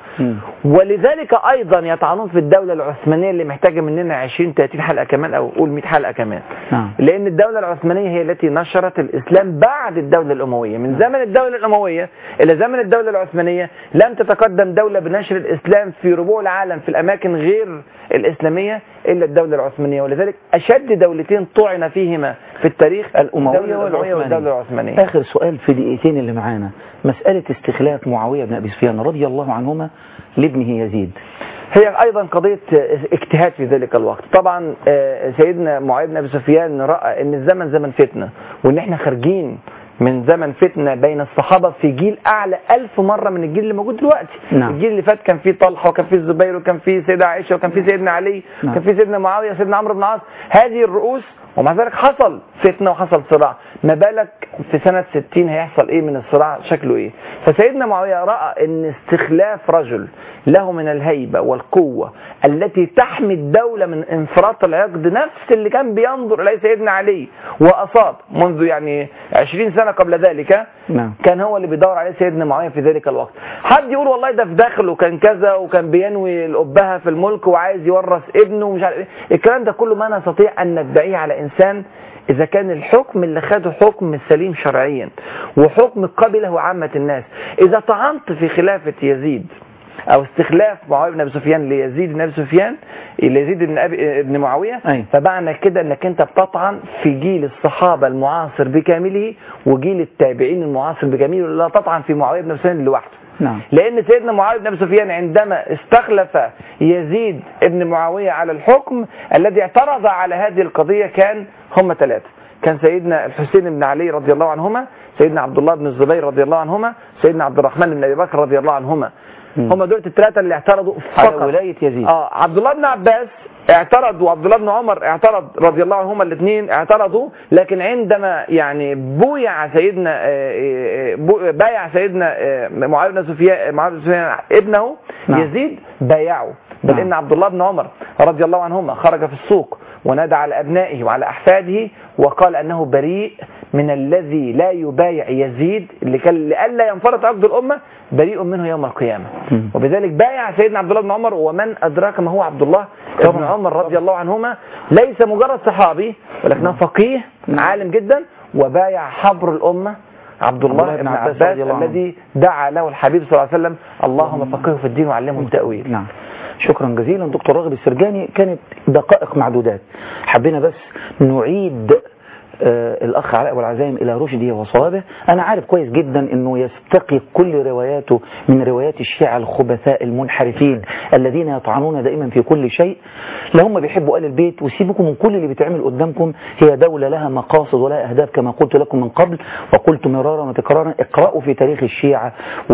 ولذلك أيضا يطعنون في الدولة العثمانية اللي محتاجة مننا 20-30 حلقة كمان أو قول 100 حلقة كمان. لأن الدولة العثمانية هي التي نشرت الإسلام بعد الدولة الأموية. من زمن الدولة الأموية إلى زمن الدولة العثمانية لم تتقدم دولة بنشر الإسلام في ربوع العالم في الأماكن غير الإسلامية إلا الدولة العثمانية. ولذلك أشد دولتين طعن فيهما في التاريخ الأموية والدولة العثمانية. آخر سؤال في دقيقتين اللي معانا، مسألة استخلاف معاوية بن أبي سفيان رضي الله عنهما لابنه يزيد، هي أيضا قضية اجتهاد في ذلك الوقت. طبعا سيدنا معاوية بن أبي سفيان رأى أن الزمن زمن فتنة وأن احنا خارجين من زمن فتنة بين الصحابة في جيل أعلى 1000 مرة من الجيل اللي موجود دلوقتي. نعم. الجيل اللي فات كان فيه طلحة وكان فيه الزبير وكان فيه سيدة عائشة وكان فيه سيدنا علي. نعم. كان فيه سيدنا معاوية وسيدنا عمرو بن العاص. هذه الرؤوس ومع ذلك حصل فتنة وحصل صراع. ما بالك في سنة 60 هيحصل ايه من الصراع شكله ايه؟ فسيدنا معاوية رأى ان استخلاف رجل له من الهيبة والقوة التي تحمي الدولة من انفراط العقد نفس اللي كان بينظر اليه سيدنا علي وأصاب منذ يعني 20 سنة قبل ذلك. نعم. كان هو اللي بيدور عليه سيدنا معاوية في ذلك الوقت. حد يقول والله ده في داخل وكان كذا وكان بينوي الأبهة في الملك وعايز يورث ابنه ومش عارف ايه. الكلام ده كله ما نستطيع ان ندعيه على انسان إذا كان الحكم اللي خده حكم سليم شرعيا وحكم قبله عامة الناس. إذا طعنت في خلافة يزيد أو استخلاف معاوية بن أبي سفيان ليزيد بن أبي سفيان ليزيد بن معاوية، فمعنى كده أنك أنت بتطعن في جيل الصحابة المعاصر بكامله وجيل التابعين المعاصر بكامله، لا تطعن في معاوية بن أبي سفيان لوحده. نعم. لأن سيدنا معاوية بن أبي سفيان عندما استخلف يزيد بن معاوية على الحكم الذي اعترض على هذه القضية كان هم 3. كان سيدنا الحسين بن علي رضي الله عنهما، سيدنا عبد الله بن الزبير رضي الله عنهما، سيدنا عبد الرحمن بن أبي بكر رضي الله عنهما. هم دول ال3 اللي اعترضوا على ولاية يزيد. عبد الله بن عباس اعترض وعبد الله بن عمر اعترض رضي الله عنهما، الاثنين اعترضوا. لكن عندما يعني بايع سيدنا معاوية بن سفيان ابنه يزيد بايعه. بل ان عبد الله بن عمر رضي الله عنهما خرج في السوق ونادى على ابنائه وعلى احفاده وقال انه بريء من الذي لا يبايع يزيد اللي كان لئلا ينفرط عقد الامه، بريء منه يوم القيامه. وبذلك بايع سيدنا عبد الله بن عمر. ومن ادراك ما هو عبد الله بن عمر رضي الله عنهما، ليس مجرد صحابي ولكنه فقيه عالم جدا، وبايع حبر الامه عبد الله بن عباس الذي دعا له الحبيب صلى الله عليه وسلم اللهم فقهه في الدين وعلمه التأويل. نعم. شكرا جزيلا دكتور راغب السرجاني. كانت دقائق معدودات، حبينا بس نعيد الأخ علاء أبو العزايم إلى رشده وصوابه. أنا عارف كويس جدا أنه يستقي كل رواياته من روايات الشيعة الخبثاء المنحرفين الذين يطعنون دائما في كل شيء. لا هم بيحبوا آل البيت، وسيبكم من كل اللي بيتعمل قدامكم. هي دولة لها مقاصد ولها أهداف كما قلت لكم من قبل وقلت مرارا وتكرارا. اقرأوا في تاريخ الشيعة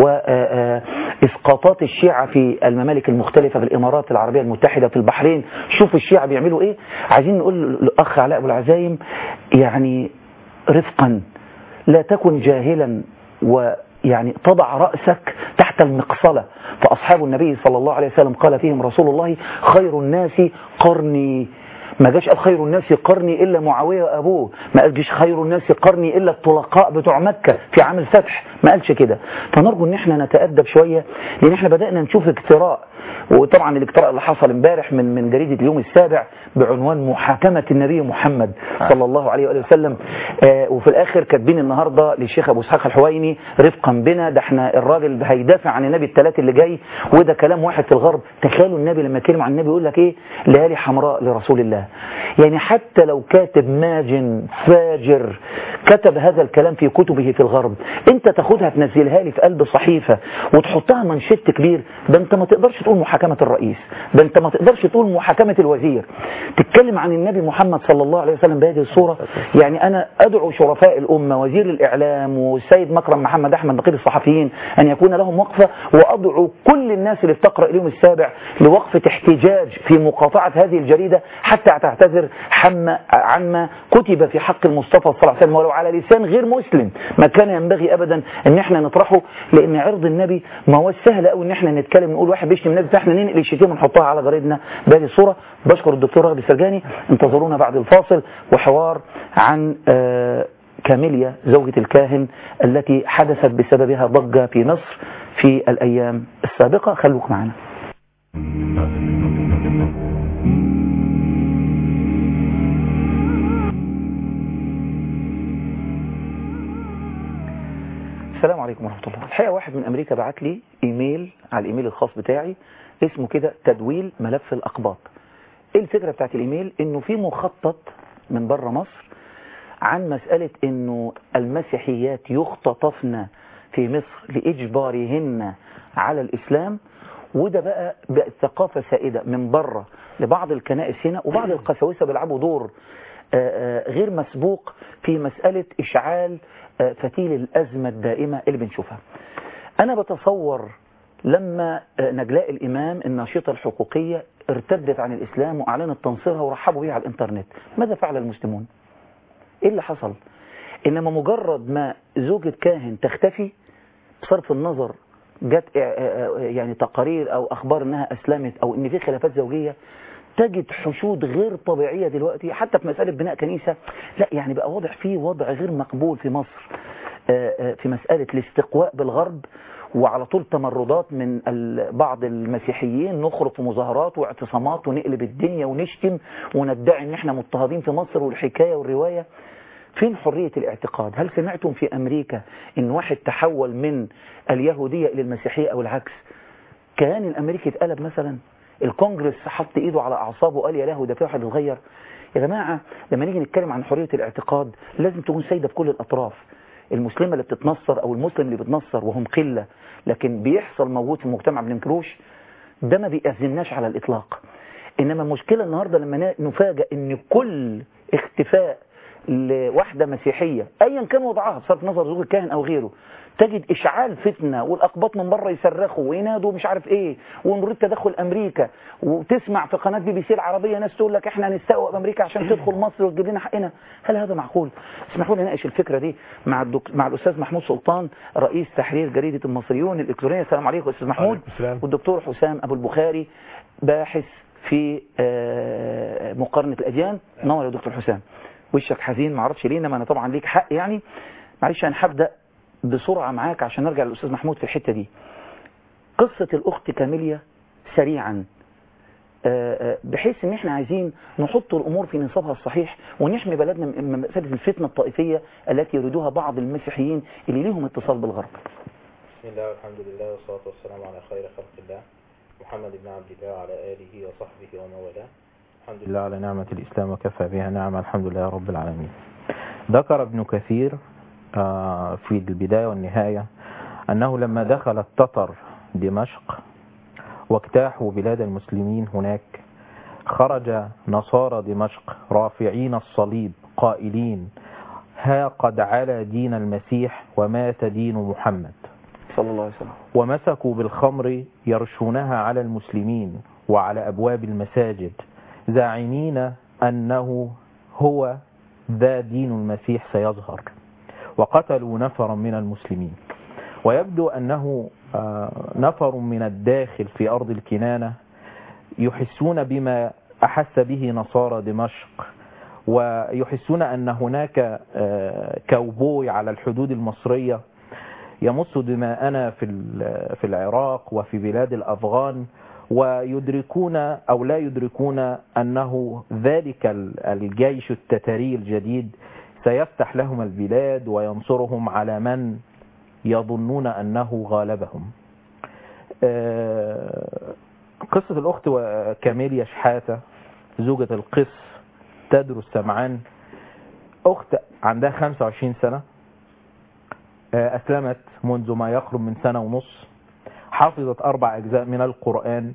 وإسقاطات الشيعة في الممالك المختلفة في الإمارات العربية المتحدة في البحرين. شوفوا الشيعة بيعملوا إيه. عايزين نقول للأخ علاء أبو العزايم يعني رفقا، لا تكن جاهلا ويعني تضع رأسك تحت المقصلة. فأصحاب النبي صلى الله عليه وسلم قال فيهم رسول الله خير الناس قرني. ما جاش قال خير الناس قرني إلا معاوية وأبوه، ما قالش خير الناس قرني إلا الطلقاء بتوع مكة في عام الفتح، ما قالش كده. فنرجو ان احنا نتأدب شوية، لان احنا بدأنا نشوف اجتراء. وطبعا الاجتراء اللي حصل امبارح من جريدة اليوم السابع بعنوان محاكمة النبي محمد صلى الله عليه وآله وسلم. وفي الاخر كاتبين النهاردة للشيخ ابو اسحاق الحويني رفقا بنا، ده احنا الراجل هيدافع عن النبي الثلاث اللي جاي، وده كلام واحد في الغرب. تخيلوا النبي لما يتكلم عن النبي يقول لك ايه؟ ليالي حمراء لرسول الله. يعني حتى لو كاتب ماجن فاجر كتب هذا الكلام في كتبه في الغرب، انت تاخدها تنزلها لي في قلب صحيفة وتحطها منشط كبير، ده انت ما تقدرش تقول محاكمة الرئيس، ده انت ما تقدرش تقول محاكمة الوزير. تتكلم عن النبي محمد صلى الله عليه وسلم بهذه الصورة. يعني انا ادعو شرفاء الامة وزير الاعلام والسيد مكرم محمد احمد نقيب الصحفيين ان يكون لهم وقفة، وادعو كل الناس اللي بتقرأ اليوم السابع لوقفة احتجاج في مقاطعة هذه الجريدة حتى الساعة تعتذر عما كتب في حق المصطفى صلى الله عليه وسلم ولو على لسان غير مسلم. ما كان ينبغي أبدا ان احنا نطرحه، لأن عرض النبي ما هو سهل قوي ان احنا نتكلم نقول واحد بيشتم النبي فاحنا ننقل الشتيمة ونحطها على جريدنا بهذه الصورة. بشكر الدكتور راغب السرجاني، انتظرونا بعد الفاصل وحوار عن كاميليا زوجة الكاهن التي حدثت بسببها ضجة في مصر في الأيام السابقة. خلوك معنا. السلام عليكم ورحمة الله. الحقيقة واحد من أمريكا بعت لي إيميل على الإيميل الخاص بتاعي اسمه كده تدويل ملف الأقباط. إيه الفكرة بتاعت الإيميل؟ إنه في مخطط من بره مصر عن مسألة إنه المسيحيات يختطفن في مصر لإجبارهن على الإسلام، وده بقت ثقافة سائدة من بره لبعض الكنائس هنا، وبعض القساوسة بيلعبوا دور غير مسبوق في مسألة إشعال فتيل الأزمة الدائمة اللي بنشوفها. أنا بتصور لما نجلاء الإمام الناشطة الحقوقية ارتدت عن الإسلام وأعلنت تنصيرها ورحبوا بها على الإنترنت، ماذا فعل المسلمون؟ إيه اللي حصل؟ إنما مجرد ما زوجة كاهن تختفي بصرف النظر جت يعني تقارير أو أخبار إنها أسلمت أو إن في خلافات زوجية، تجد حشود غير طبيعية دلوقتي حتى في مسألة بناء كنيسة. لا يعني بقى واضح فيه وضع غير مقبول في مصر في مسألة الاستقواء بالغرب، وعلى طول تمردات من بعض المسيحيين، نخرج في مظاهرات واعتصامات ونقلب الدنيا ونشتم وندعي ان احنا مضطهدين في مصر والحكاية والرواية. فين حرية الاعتقاد؟ هل سمعتم في أمريكا ان واحد تحول من اليهودية إلى المسيحية أو العكس؟ كيان الأمريكي اتقلب مثلا؟ الكونجرس حط ايده على اعصابه وقال يا لهوي ده في واحد اتغير؟ يا جماعة لما نيجي نتكلم عن حرية الاعتقاد لازم تكون سيدة في كل الأطراف. المسلمة اللي بتتنصر أو المسلم اللي بتنصر وهم قلة لكن بيحصل موجود في المجتمع بننكروش، ده ما بيأذناش على الإطلاق. إنما المشكلة النهاردة لما نفاجأ إن كل اختفاء لواحدة مسيحية أيا كان وضعها بصرف نظر زوج الكاهن أو غيره، تجد إشعال فتنة والأقباط من بره يصرخوا وينادوا مش عارف إيه ونريد تدخل أمريكا، وتسمع في قناة BBC العربية ناس تقول لك إحنا هنستقوى بأمريكا عشان تدخل مصر وتجيب لنا حقنا. هل هذا معقول؟ اسمحوا لي نناقش الفكرة دي مع الأستاذ محمود سلطان رئيس تحرير جريدة المصريون الإلكترونية. السلام عليكم أستاذ محمود. والدكتور حسام أبو البخاري باحث في مقارنة الأديان. نور يا دكتور حسام. وشك حزين معرفش ليه، انما انا طبعا ليك حق يعني. معلش انا هبدأ بسرعة معاك عشان نرجع للأستاذ محمود في الحتة دي. قصة الأخت كاميليا سريعا بحيث ان احنا عايزين نحط الأمور في نصابها الصحيح ونحمي بلدنا من مسألة الفتنة الطائفية التي يريدوها بعض المسيحيين اللي ليهم اتصال بالغرب. بسم الله والحمد لله والصلاة والسلام على خير خلق الله محمد بن عبد الله وعلى آله وصحبه ومن والاه. الحمد لله على نعمة الإسلام وكفى بها نعمة، الحمد لله رب العالمين. ذكر ابن كثير في البداية والنهاية أنه لما دخل التتر دمشق واجتاحوا بلاد المسلمين هناك، خرج نصارى دمشق رافعين الصليب قائلين ها قد علا دين المسيح ومات دين محمد صلى الله عليه وسلم، ومسكوا بالخمر يرشونها على المسلمين وعلى أبواب المساجد زاعمين أنه هو ذا دين المسيح سيظهر، وقتلوا نفرا من المسلمين. ويبدو أنه نفر من الداخل في أرض الكنانة يحسون بما أحس به نصارى دمشق، ويحسون أن هناك كوبوي على الحدود المصرية يمص دماءنا في العراق وفي بلاد الأفغان، ويدركون أو لا يدركون أنه ذلك الجيش التتري الجديد سيفتح لهم البلاد وينصرهم على من يظنون أنه غالبهم. قصة الأخت كاميليا شحاتة زوجة القس تدرس سمعان، أخت عندها 25 سنة، أسلمت منذ ما يقرب من سنة ونص، حافظت 4 أجزاء من القرآن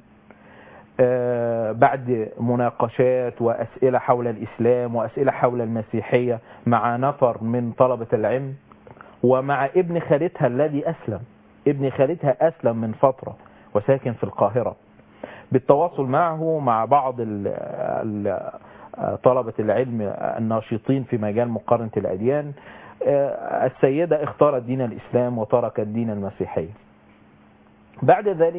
بعد مناقشات وأسئلة حول الإسلام وأسئلة حول المسيحية مع نفر من طلبة العلم ومع ابن خالتها الذي أسلم. ابن خالتها أسلم من فترة وساكن في القاهرة. بالتواصل معه مع بعض طلبة العلم الناشطين في مجال مقارنة الأديان، السيدة اختارت دين الإسلام وتركت دين المسيحية. بعد ذلك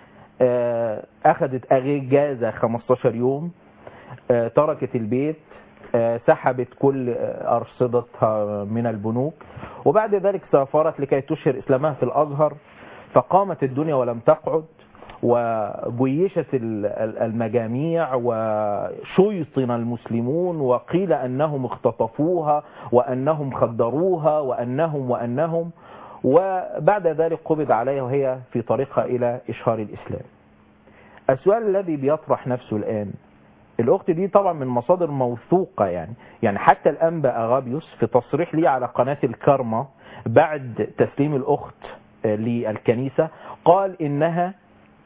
أخذت أجازة 15 يوم، تركت البيت، سحبت كل أرصدتها من البنوك، وبعد ذلك سافرت لكي تشهر إسلامها في الأزهر. فقامت الدنيا ولم تقعد، وجيشت المجاميع وشيطن المسلمون، وقيل أنهم اختطفوها وأنهم خدروها وأنهم وبعد ذلك قبض عليها وهي في طريقها إلى إشهار الإسلام. السؤال الذي بيطرح نفسه الآن، الأخت دي طبعا من مصادر موثوقة، يعني حتى الأنبا أغابيوس في تصريح لي على قناة الكرمة بعد تسليم الأخت للكنيسة قال إنها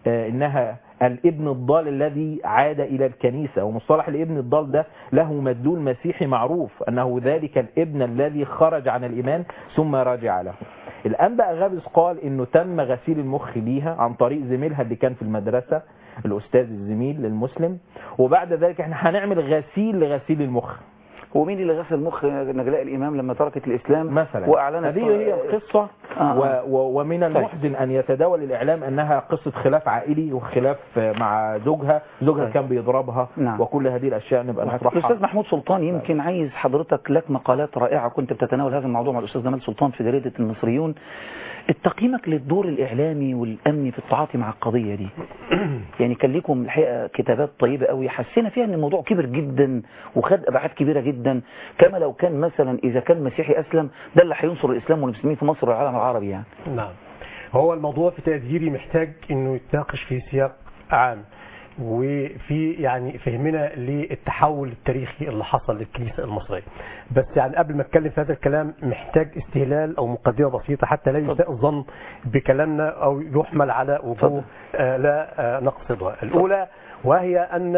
الابن الضال الذي عاد إلى الكنيسة. ومصطلح الابن الضال ده له مدلول مسيحي معروف، أنه ذلك الابن الذي خرج عن الإيمان ثم رجع له. الأنبا أغابيوس قال إنه تم غسيل المخ ليها عن طريق زميلها اللي كان في المدرسة، الأستاذ الزميل للمسلم، وبعد ذلك احنا هنعمل غسيل لغسيل المخ. ومين اللي غسل مخ نجلاء الإمام لما تركت الإسلام مثلا؟ وأعلنت هذه هي القصة. ومن المحزن أن يتداول الإعلام أنها قصة خلاف عائلي وخلاف مع زوجها كان بيضربها. نعم. وكل هذه الأشياء نبقى نطرحها. الأستاذ محمود سلطان يمكن عايز حضرتك، لك مقالات رائعة كنت بتتناول هذا الموضوع مع الأستاذ جمال سلطان في جريدة المصريون. تقييمك للدور الإعلامي والأمني في التعاطي مع القضية دي. يعني كان لكم الحقيقة كتابات طيبة قوي، حسينا فيها أن الموضوع كبر جدا وخد أبعاد كبيرة جدا، كما لو كان مثلا إذا كان مسيحي أسلم ده اللي هينصر الإسلام والمسلمين في مصر والعالم العربي يعني. نعم، هو الموضوع في تقديري محتاج أنه يتناقش في سياق عام، وفي يعني فهمنا للتحول التاريخي اللي حصل للكنيسة المصرية. بس يعني قبل ما اتكلم في هذا الكلام محتاج استهلال او مقدمة بسيطة حتى لا يساء الظن بكلامنا او يحمل على وجوه لا نقصدها. الاولى وهي ان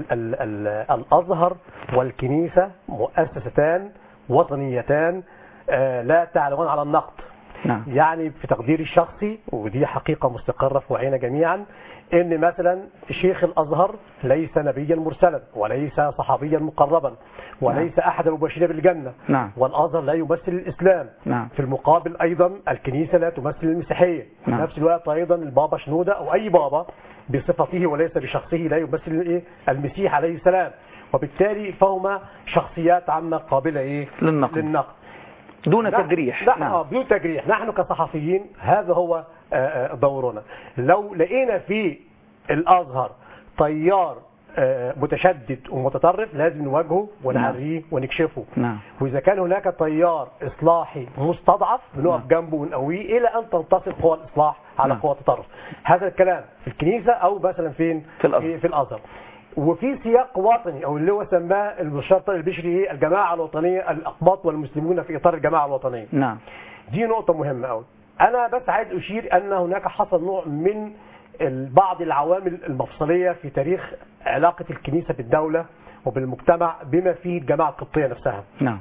الازهر والكنيسة مؤسستان وطنيتان لا تعلمان على النقد. نعم. يعني في تقديري الشخصي، ودي حقيقة مستقرة في وعينا جميعا، ان مثلا شيخ الازهر ليس نبيا مرسلا وليس صحابيا مقربا وليس احد المبشرين بالجنة. نعم. والازهر لا يمثل الاسلام. نعم. في المقابل ايضا الكنيسة لا تمثل المسيحية. نعم. في نفس الوقت ايضا البابا شنودة او اي بابا بصفته وليس بشخصه لا يمثل المسيح عليه السلام، وبالتالي فهما شخصيات عامة قابلة للنقد دون تجريح. نعم. بدون تجريح. نحن كصحفيين هذا هو دورنا. لو لقينا في الازهر تيار متشدد ومتطرف لازم نواجهه ونعريه ونكشفه. نعم. واذا كان هناك تيار اصلاحي مستضعف بنقف جنبه ونقويه الى ان تنتصر قوى الاصلاح على قوى التطرف. هذا الكلام في الكنيسه او مثلا فين؟ في الازهر. وفي سياق وطني او اللي هو سماه المستشار البشري الجماعه الوطنيه، الاقباط والمسلمون في اطار الجماعه الوطنيه. نعم. دي نقطه مهمه قوي. انا بس عايز اشير ان هناك حصل نوع من بعض العوامل المفصليه في تاريخ علاقه الكنيسه بالدوله وبالمجتمع بما فيه الجماعه القبطيه نفسها. نعم.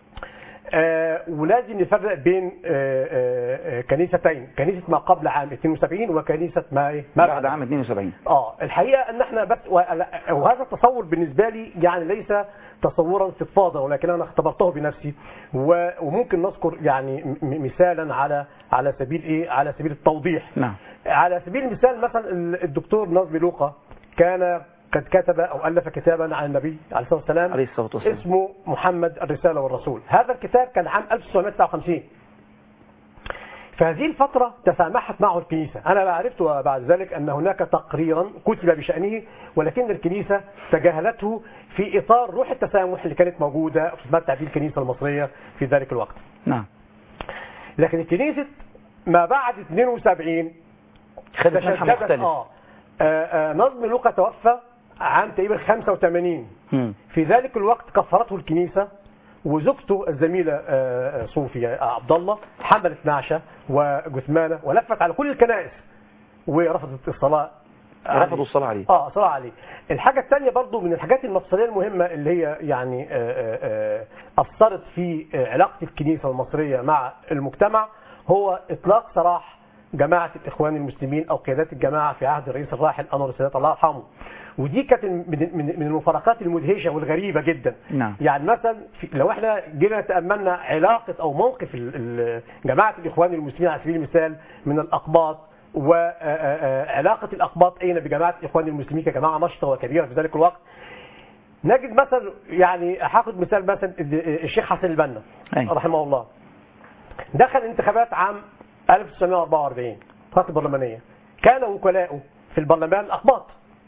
ولازم نفرق بين كنيستين، كنيسة ما قبل عام 72 وكنيسة ما بعد عام 72. الحقيقة ان احنا بس وهذا التصور بالنسبة لي يعني ليس تصورا فضفاضا، ولكن انا اختبرته بنفسي وممكن نذكر يعني مثالا على سبيل على سبيل التوضيح. نعم. على سبيل المثال مثلا الدكتور نظمي لوقا كان قد كتب أو ألف كتابا عن النبي عليه الصلاة والسلام اسمه محمد الرسالة والرسول. هذا الكتاب كان عام 1959. في هذه الفترة تسامحت معه الكنيسة. أنا عرفت بعد ذلك أن هناك تقريرا كتب بشأنه، ولكن الكنيسة تجاهلته في إطار روح التسامح اللي كانت موجودة في تتمتع به الكنيسة المصرية في ذلك الوقت. نعم. لكن الكنيسة ما بعد 72 خدت منحى مختلف. نظمي لوقا توفى عام تقريبا 85. في ذلك الوقت كفرته الكنيسة، وزوجته الزميلة صوفيا عبد الله حملت نعشة وجثمانة ولفت على كل الكنائس ورفضت الصلاة. رفضوا الصلاة عليه. صلاة عليه. الحاجة الثانية برضو من الحاجات المفصلية المهمة اللي هي يعني أثرت في علاقة الكنيسة المصرية مع المجتمع هو إطلاق سراح جماعة الإخوان المسلمين أو قيادات الجماعة في عهد الرئيس الراحل أنور السادات الله يرحمه. ودي كانت من المفارقات المدهشة والغريبة جدا. نعم. يعني مثلا لو احنا جينا تأملنا علاقة أو موقف جماعة الإخوان المسلمين على سبيل المثال من الأقباط، وعلاقة الأقباط أين بجماعة الإخوان المسلمين كجماعة نشطة وكبيرة في ذلك الوقت، نجد مثلا يعني هاخد مثال مثلا الشيخ حسن البنا رحمه الله دخل انتخابات عام 1944 فترة برلمانية، كان وكلاؤه في البرلمان الأقباط.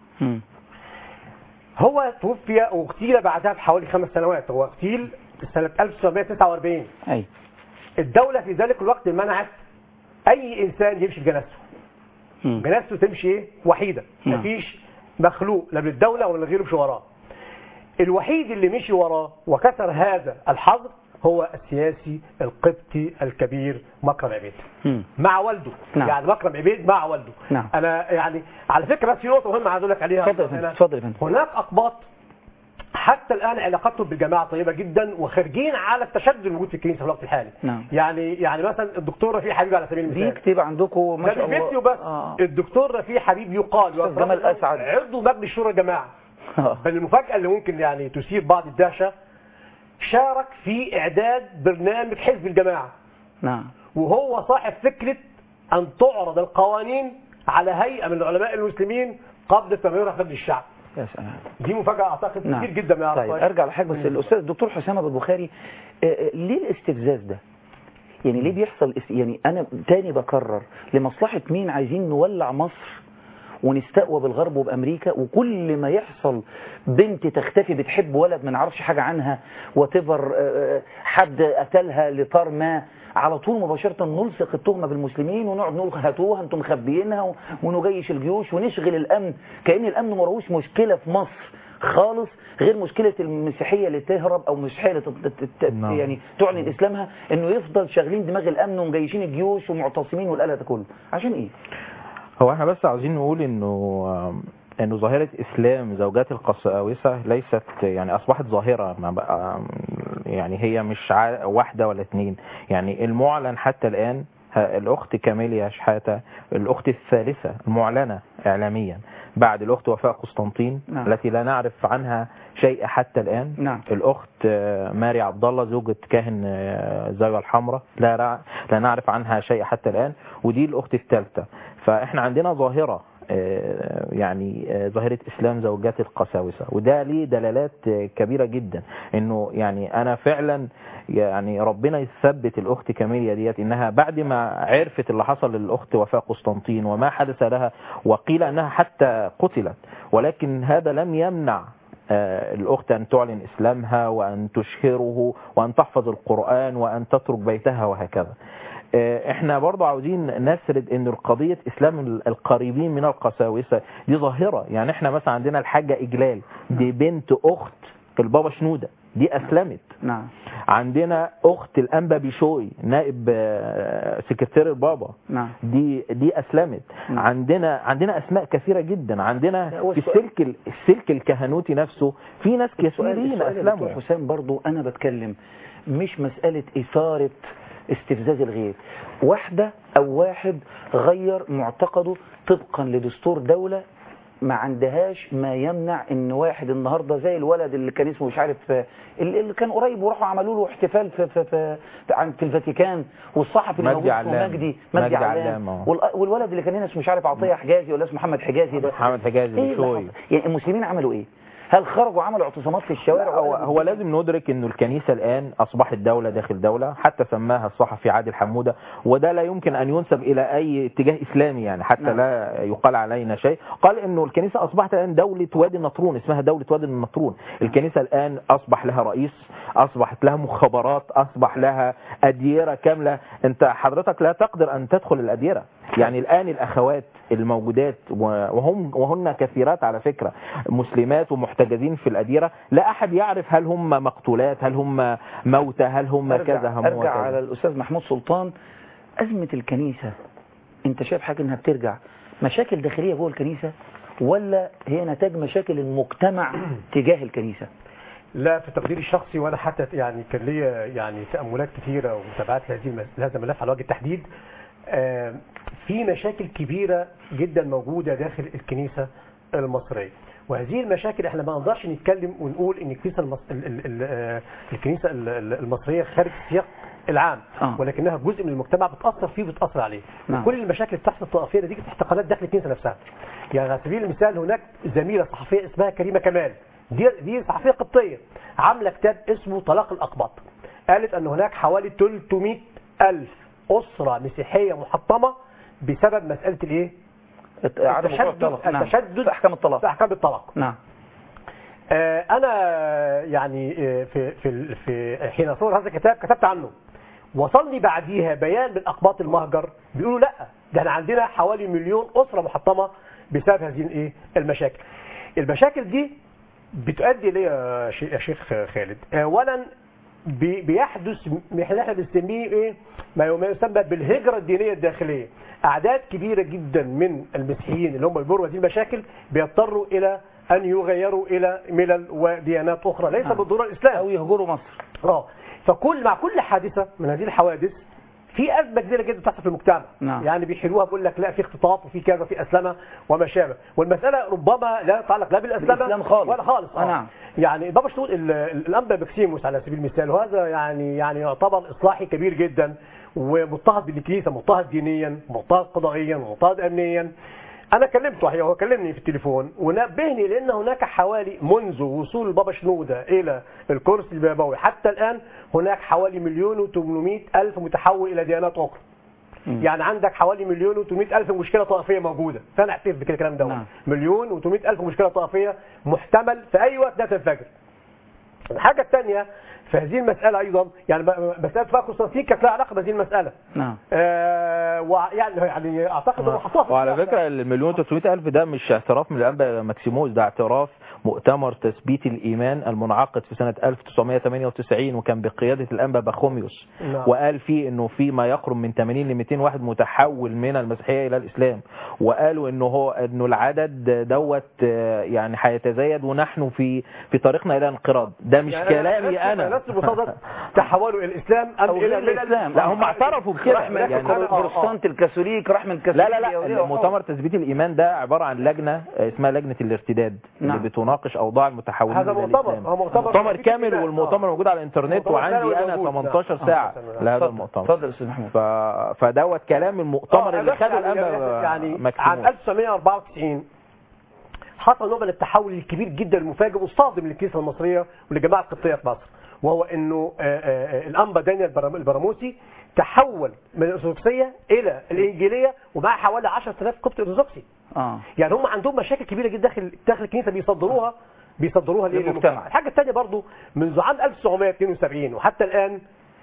هو توفي واغتيل بعدها بحوالي 5 سنوات، هو اغتيل سنة 1949. الدولة في ذلك الوقت منعت أي إنسان يمشي بجنازته. جنازته تمشي وحيدة، مفيش مخلوق لا بالدولة ولا غيره مشي وراه. الوحيد اللي مشي وراه وكسر هذا الحظر هو السياسي القبطي الكبير مكرم عبيد مع والده. نعم. يعني مكرم عبيد مع والده. نعم. انا يعني على فكره بس في نقطه مهمه عايز اقول لك عليها. اتفضل يا فندم. هناك اقباط حتى الان علاقتهم بالجماعه طيبه جدا وخارجين على التشدد الموجود في الكنيسه في الوقت الحالي. نعم. يعني مثلا الدكتور رفيع حبيب على سبيل المثال بيكتب عندكم ما شاء الله. ده بس الدكتور رفيع حبيب يقال جمال اسعد عضو مجلس شورى الجماعه. بل المفاجاه اللي ممكن يعني تثير بعض الدهشه، شارك في إعداد برنامج حزب الجماعة. نعم. وهو صاحب فكرة أن تعرض القوانين على هيئة من العلماء المسلمين قبل تمريرها في مجلس الشعب. يا سلام. دي مفاجأة أعتقد نعم. كتير جدا. طيب أرجع لحاجة بس الأستاذ الدكتور حسام أبو البخاري، ليه الاستفزاز ده؟ يعني ليه بيحصل؟ يعني أنا تاني بكرر، لمصلحة مين عايزين نولع مصر ونستقوى بالغرب وبأمريكا؟ وكل ما يحصل بنت تختفي بتحب ولد ما نعرفش حاجة عنها وتفر حد قتلها لطار ما، على طول مباشرة نلصق التهمة بالمسلمين ونقعد نقول هاتوها انتم مخبيينها ونجيش الجيوش ونشغل الأمن، كأن الأمن مروش مشكلة في مصر خالص غير مشكلة المسيحية اللي تهرب أو مسيحية اللي يعني تعلن إسلامها، إنه يفضل شاغلين دماغ الأمن ومجيشين الجيوش ومعتصمين والقلق ده كله. عشان إيه؟ هو احنا بس عاوزين نقول انه ظاهرة اسلام زوجات القساوسة ليست يعني اصبحت ظاهرة، ما بقى يعني هي مش واحدة ولا اتنين. يعني المعلن حتى الان الاخت كاميليا شحاتة الاخت الثالثة المعلنة اعلاميا بعد الاخت وفاء قسطنطين. نعم. التي لا نعرف عنها شيء حتى الان. نعم. الاخت ماري عبد الله زوجة كاهن زاوية الحمراء لا نعرف عنها شيء حتى الان، ودي الاخت الثالثة. فاحنا عندنا ظاهرة يعني ظاهرة اسلام زوجات القساوسة، وده ليه دلالات كبيرة جدا. انه يعني انا فعلا يعني ربنا يثبت الاخت كاميليا ديت، انها بعد ما عرفت اللي حصل للاخت وفاء قسطنطين وما حدث لها، وقيل انها حتى قتلت، ولكن هذا لم يمنع الأخت أن تعلن إسلامها وأن تشهره وأن تحفظ القرآن وأن تترك بيتها وهكذا. احنا برضه عاوزين نسرد ان قضية اسلام القريبين من القساوسة دي ظاهرة. يعني احنا مثلا عندنا الحاجة إجلال دي بنت اخت البابا شنودة، دي اسلمت. نعم. عندنا اخت الانبا بيشوي نائب سكرتير البابا. نعم. دي اسلمت. نعم. عندنا اسماء كثيرة جدا. عندنا في السلك الكهنوتي نفسه في ناس كثيرين اسلموا. حسام برضو انا بتكلم مش مسألة اثارة استفزاز الغير، واحدة او واحد غير معتقده طبقا لدستور دولة ما عندهاش ما يمنع ان واحد النهاردة زي الولد اللي كان اسمه مش عارف اللي كان قريب وراحوا عملوا له احتفال في الفاتيكان، والصحفي اللي موجود اسمه مجدي علام والولد اللي كان هنا اسمه مش عارف عطية حجازي ولا اسمه محمد حجازي ده محمد حجازي إيه يعني المسلمين عملوا ايه؟ هل خرجوا عملوا اعتصامات في الشوارع؟ هو لازم ندرك انه الكنيسة الان اصبحت دولة داخل دولة، حتى سماها الصحفي عادل حمودة، وده لا يمكن ان ينسب الى اي اتجاه اسلامي يعني حتى. نعم. لا يقال علينا شيء. قال انه الكنيسة اصبحت الان دولة وادي النطرون، اسمها دولة وادي النطرون. الكنيسة الان اصبح لها رئيس، اصبحت لها مخابرات، اصبح لها اديرة كاملة. انت حضرتك لا تقدر ان تدخل الاديرة. يعني الان الاخوات الموجودات وهن كثيرات على فكرة مسلمات ومحتجزين في الأديرة، لا أحد يعرف هل هم مقتولات، هل هم موتى، هل هم كذا هم أرجع على الأستاذ محمود سلطان. أزمة الكنيسة أنت شايف حاجة أنها بترجع مشاكل داخلية جوه الكنيسة ولا هي نتاج مشاكل المجتمع تجاه الكنيسة؟ لا، في تقديري الشخصي وانا حتى يعني كان ليا يعني تأملات كثيرة ومتابعات لهذا الملف على وجه التحديد. في مشاكل كبيرة جدا موجودة داخل الكنيسة المصرية، وهذه المشاكل احنا ما نقدرش نتكلم ونقول ان الكنيسة المصرية خارج السياق العام، ولكنها جزء من المجتمع بتأثر فيه وبتأثر عليه. وكل المشاكل اللي بتحصل الطائفية دي تحت قناة داخل الكنيسة نفسها. يعني على سبيل المثال هناك زميلة صحفية اسمها كريمة كمال، دي صحفية قبطية عاملة كتاب اسمه طلاق الأقباط. قالت ان هناك حوالي 300,000 أسرة مسيحية محطمة بسبب مسألة الايه؟ التشدد في احكام الطلاق. في احكام الطلاق. نعم. انا يعني في حين صور هذا الكتاب كتبت عنه، وصلني بعديها بيان من اقباط المهجر بيقولوا لا ده احنا عندنا حوالي 1,000,000 أسرة محطمة بسبب هذه الايه؟ المشاكل. المشاكل دي بتؤدي ليه يا شيخ خالد؟ اولا بيحدث احنا بنسميه ايه؟ ما يسمى بالهجرة الدينية الداخلية. اعداد كبيرة جدا من المسيحيين اللي هم بيمروا هذه المشاكل بيضطروا الى ان يغيروا الى ملل وديانات اخرى ليس بالضرورة الاسلام او يهجروا مصر. مع كل حادثة من هذه الحوادث في أزمة كبيرة جدا بتحصل في المجتمع. يعني بيحلوها بيقول لك لا في اختطاف وفي كذا وفي أسلمة وما شابه، والمسألة ربما لا تتعلق لا بالأسلمة خالص ولا خالص. نعم. يعني بابا شنود الأنبا بكسيموس على سبيل المثال، وهذا يعني يعتبر إصلاحي كبير جدا ومضطهد بالكنيسة، مضطهد دينيا، مضطهد قضائيا، مضطهد أمنيا. أنا كلمته، هو كلمني في التليفون ونبهني لأن هناك حوالي منذ وصول بابا شنودة إلى الكرسي البابوي حتى الآن هناك حوالي 1,800,000 متحول إلى ديانات أخرى. يعني عندك حوالي 1,800,000 مشكلة طائفية موجودة، فأنا اعترف بكده الكلام ده. 1,800,000 مشكلة طائفية محتمل في أي وقت لا تنفجر. الحاجة الثانية في هذه المسألة أيضا، يعني مسألة بقى قسطنطين كانت لها علاقة بهذه المسألة. نعم. يعني أعتقد أنه حطوها. وعلى فكرة 1,300,000 ده مش اعتراف من الأنبا ماكسيموس، ده اعتراف مؤتمر تثبيت الإيمان المنعقد في سنة 1998 وكان بقيادة الأنبا بخوميوس. وقال فيه إنه في ما يقرب من 80 ل 200 واحد متحول من المسيحية إلى الإسلام، وقالوا إنه العدد دوت يعني هيتزايد ونحن في طريقنا إلى الانقراض. ده مش يعني كلامي أنا. تحولوا إلى الإسلام أم إلى الإسلام؟ لا هم اعترفوا بكده. يعني البروتستانت الكاثوليك راح من كاثوليك. لا مؤتمر تثبيت الإيمان ده عبارة عن لجنة اسمها لجنة الارتداد اللي بتناقش أوضاع المتحولين هذا مؤتمر كامل، والمؤتمر موجود على الانترنت وعندي أنا 18 ساعة لهذا المؤتمر. اتفضل أستاذ محمود. فدوت كلام المؤتمر اللي خده الأنبا يعني مكسيموس. عام 1994 حصل نوع من التحول الكبير جدا المفاجئ والصادم للكنيسة المصرية ولجماعة القبطية في مصر، وهو انه الانبا دانيال البراموسي تحول من الارثوذكسيه الى الانجيليه ومعه حوالي 10,000 قبطي ارثوذكسي. يعني هم عندهم مشاكل كبيره جدا داخل الكنيسه بيصدروها للمجتمع. الحاجه الثانيه برضو منذ عام 1972 وحتى الان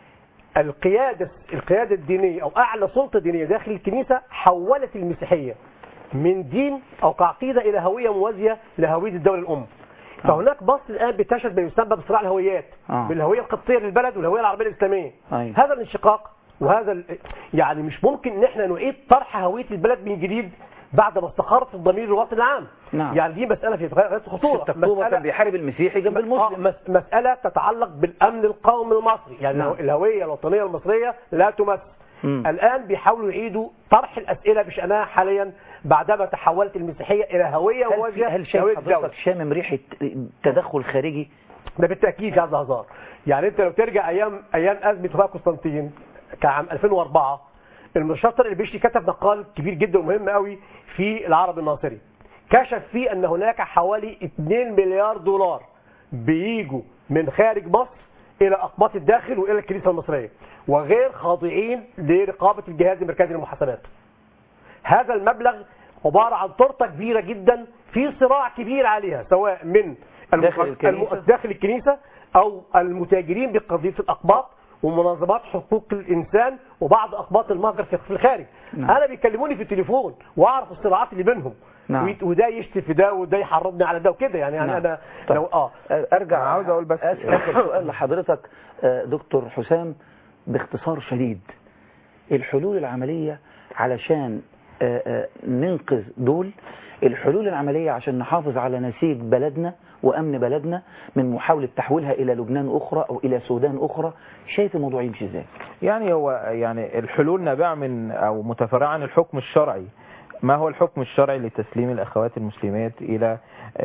القياده الدينيه او اعلى سلطه دينيه داخل الكنيسه حولت المسيحيه من دين او كعقيده الى هويه موازيه لهويه الدوله الام. فهناك مصر الآن بتشهد ما يسمى بصراع الهويات بين الهوية القبطية للبلد والهوية العربية الإسلامية. هذا الانشقاق وهذا يعني مش ممكن ان احنا نعيد طرح هوية البلد من جديد بعد ما استقرت الضمير الوطني العام. يعني دي مسألة في غاية الخطورة. مسألة كان بيحارب المسيحي جنب المسلم. مسألة تتعلق بالأمن القومي المصري، يعني الهوية الوطنية المصرية لا تمس. الآن بيحاولوا يعيدوا طرح الأسئلة بشأنها حاليا بعدما تحولت المسيحية إلى هوية موازية. هل شايف حضرتك شامم ريحة تدخل خارجي؟ ده بالتأكيد يا هزار. يعني أنت لو ترجع أيام أزمة وفاة قسطنطين كعام 2004 المشاطر البيشتي كتب مقال كبير جدا ومهم قوي في العرب الناصري، كشف فيه أن هناك حوالي 2 مليار دولار بيجوا من خارج مصر إلى أقباط الداخل وإلى الكنيسة المصرية وغير خاضعين لرقابة الجهاز المركزي للمحاسبات. هذا المبلغ عبارة عن تورته كبيرة جدا في صراع كبير عليها سواء من داخل الكنيسة أو المتاجرين بقضية الأقباط ومنظمات حقوق الإنسان وبعض أقباط المهجر في الخارج. أنا بيكلموني في التليفون وأعرف الصراعات اللي بينهم. وده يشتي في ده وده يحرضني على ده وكده يعني أنا لو أرجع عاوز أقول بس آخر سؤال لحضرتك دكتور حسام باختصار شديد، الحلول العملية علشان ننقذ دول، الحلول العملية عشان نحافظ على نسيج بلدنا وأمن بلدنا من محاولة تحويلها إلى لبنان أخرى أو إلى سودان أخرى؟ شايف الموضوع يمشي إزاي؟ يعني هو يعني الحلول نابعة من أو متفرعة عن الحكم الشرعي. ما هو الحكم الشرعي لتسليم الأخوات المسلمات إلى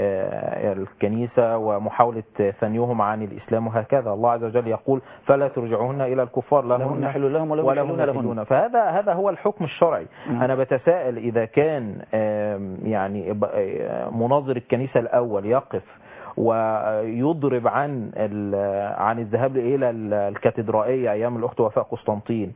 الكنيسة ومحاولة ثنيهم عن الإسلام وهكذا؟ الله عز وجل يقول فلا ترجعوهن إلى الكفار لهن حل لهم ولا هم لهن. فهذا هو الحكم الشرعي. أنا بتساءل إذا كان يعني مناظر الكنيسة الأول يقف ويضرب عن الذهاب إلى الكاتدرائية أيام الأخت وفاء قسطنطين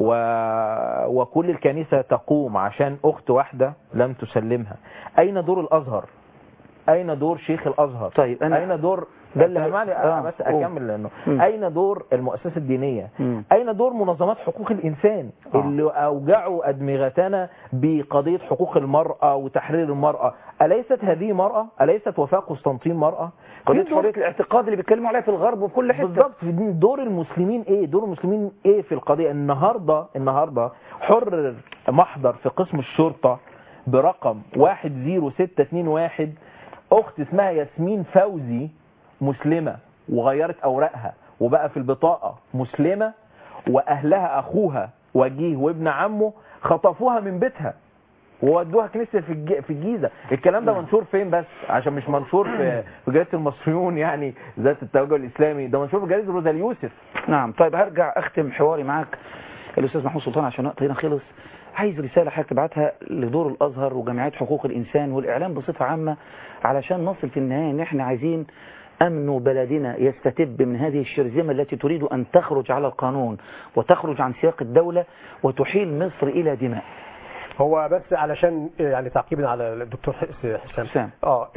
وكل الكنيسة تقوم عشان أخت واحدة لم تسلمها، أين دور الأزهر؟ أين دور شيخ الأزهر؟ طيب أين دور بس أكمل لأنه أين دور المؤسسة الدينية؟ أين دور منظمات حقوق الإنسان اللي أوجعوا أدمغتنا بقضية حقوق المرأة وتحرير المرأة؟ أليست هذه مرأة؟ أليست وفاء قسطنطين مرأة؟ قضية حرية الاعتقاد اللي بيتكلموا عليها في الغرب وفي كل حتة. بالضبط. دور المسلمين إيه؟ دور المسلمين إيه في القضية؟ النهاردة حرر محضر في قسم الشرطة برقم 10621 أخت اسمها ياسمين فوزي مسلمة وغيرت أوراقها وبقى في البطاقة مسلمة، وأهلها أخوها وجيه وابن عمه خطفوها من بيتها وودوها كنيسة في الجيزة. الكلام ده منشور فين بس؟ عشان مش منشور في جريدة المصريون يعني ذات التوجه الإسلامي، ده منشور في جريدة روزا اليوسف. نعم. طيب هرجع أختم حواري معاك الأستاذ محمود سلطان عشان وقت هنا خلص. عايز رسالة حضرتك تبعتها لدور الأزهر وجمعيات حقوق الإنسان والإعلام بصفة عامة علشان نصل في النهاية إن إحنا عايزين أمن بلدنا يستتب من هذه الشرذمة التي تريد أن تخرج على القانون وتخرج عن سياق الدولة وتحيل مصر إلى دماء. هو بس علشان يعني تعقيبا على الدكتور حسام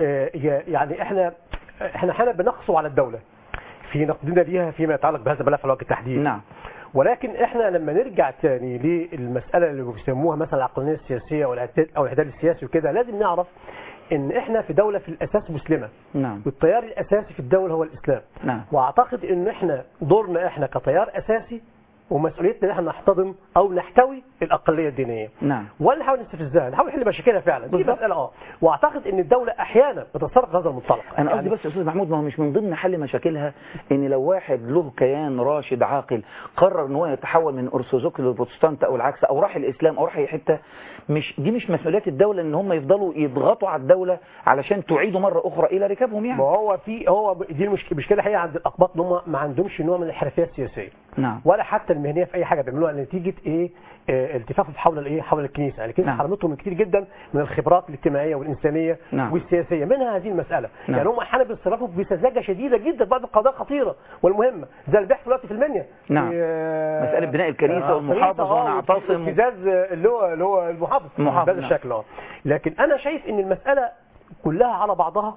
يعني احنا بنقصوا على الدولة في نقدنا ليها فيما يتعلق بهذا الملف على وجه التحديد. نعم. ولكن احنا لما نرجع تاني للمسألة اللي بيسموها مثلا العقلانية السياسية او الاعتدال السياسي وكده، لازم نعرف ان احنا في دولة في الاساس مسلمة. نعم. والتيار الاساسي في الدولة هو الاسلام. نعم. واعتقد ان احنا دورنا احنا كتيار اساسي ومسؤوليتنا ان احنا نحتضن او نحتوي الاقليه الدينيه. نعم. ولا نحاول نستفزها، نحاول نحل مشاكلها فعلا. دي مساله واعتقد ان الدوله احيانا بتتصرف هذا المنطلق. انا قصدي بس يا استاذ محمود، ما هو مش من ضمن حل مشاكلها ان لو واحد له كيان راشد عاقل قرر ان هو يتحول من ارثوذكسي للبروتستانت او العكس او راح الاسلام او راح اي حته، دي مش مسؤوليات الدوله ان هم يفضلوا يضغطوا على الدوله علشان تعيدوا مره اخرى الى ركابهم يعني. ما هو دي المشكله الحقيقه عند الاقباط ان هم ما عندهمش نوع من الحرفيه السياسيه. نعم. ولا حتى المهنيه في اي حاجه بيعملوها نتيجه التفافهم حول الكنيسه، يعني الكنيسه حرمتهم كتير جدا من الخبرات الاجتماعيه والانسانيه والسياسيه، منها هذه المساله. يعني هم احيانا بيتصرفوا بسذاجه شديده جدا بعض القضايا خطيره والمهمه زي اللي بيحصل دلوقتي في المنيا. نعم. مساله بناء الكنيسه والمحافظ ونعتصم ابتزاز اللي هو المحافظ بهذا الشكل. لكن انا شايف ان المساله كلها على بعضها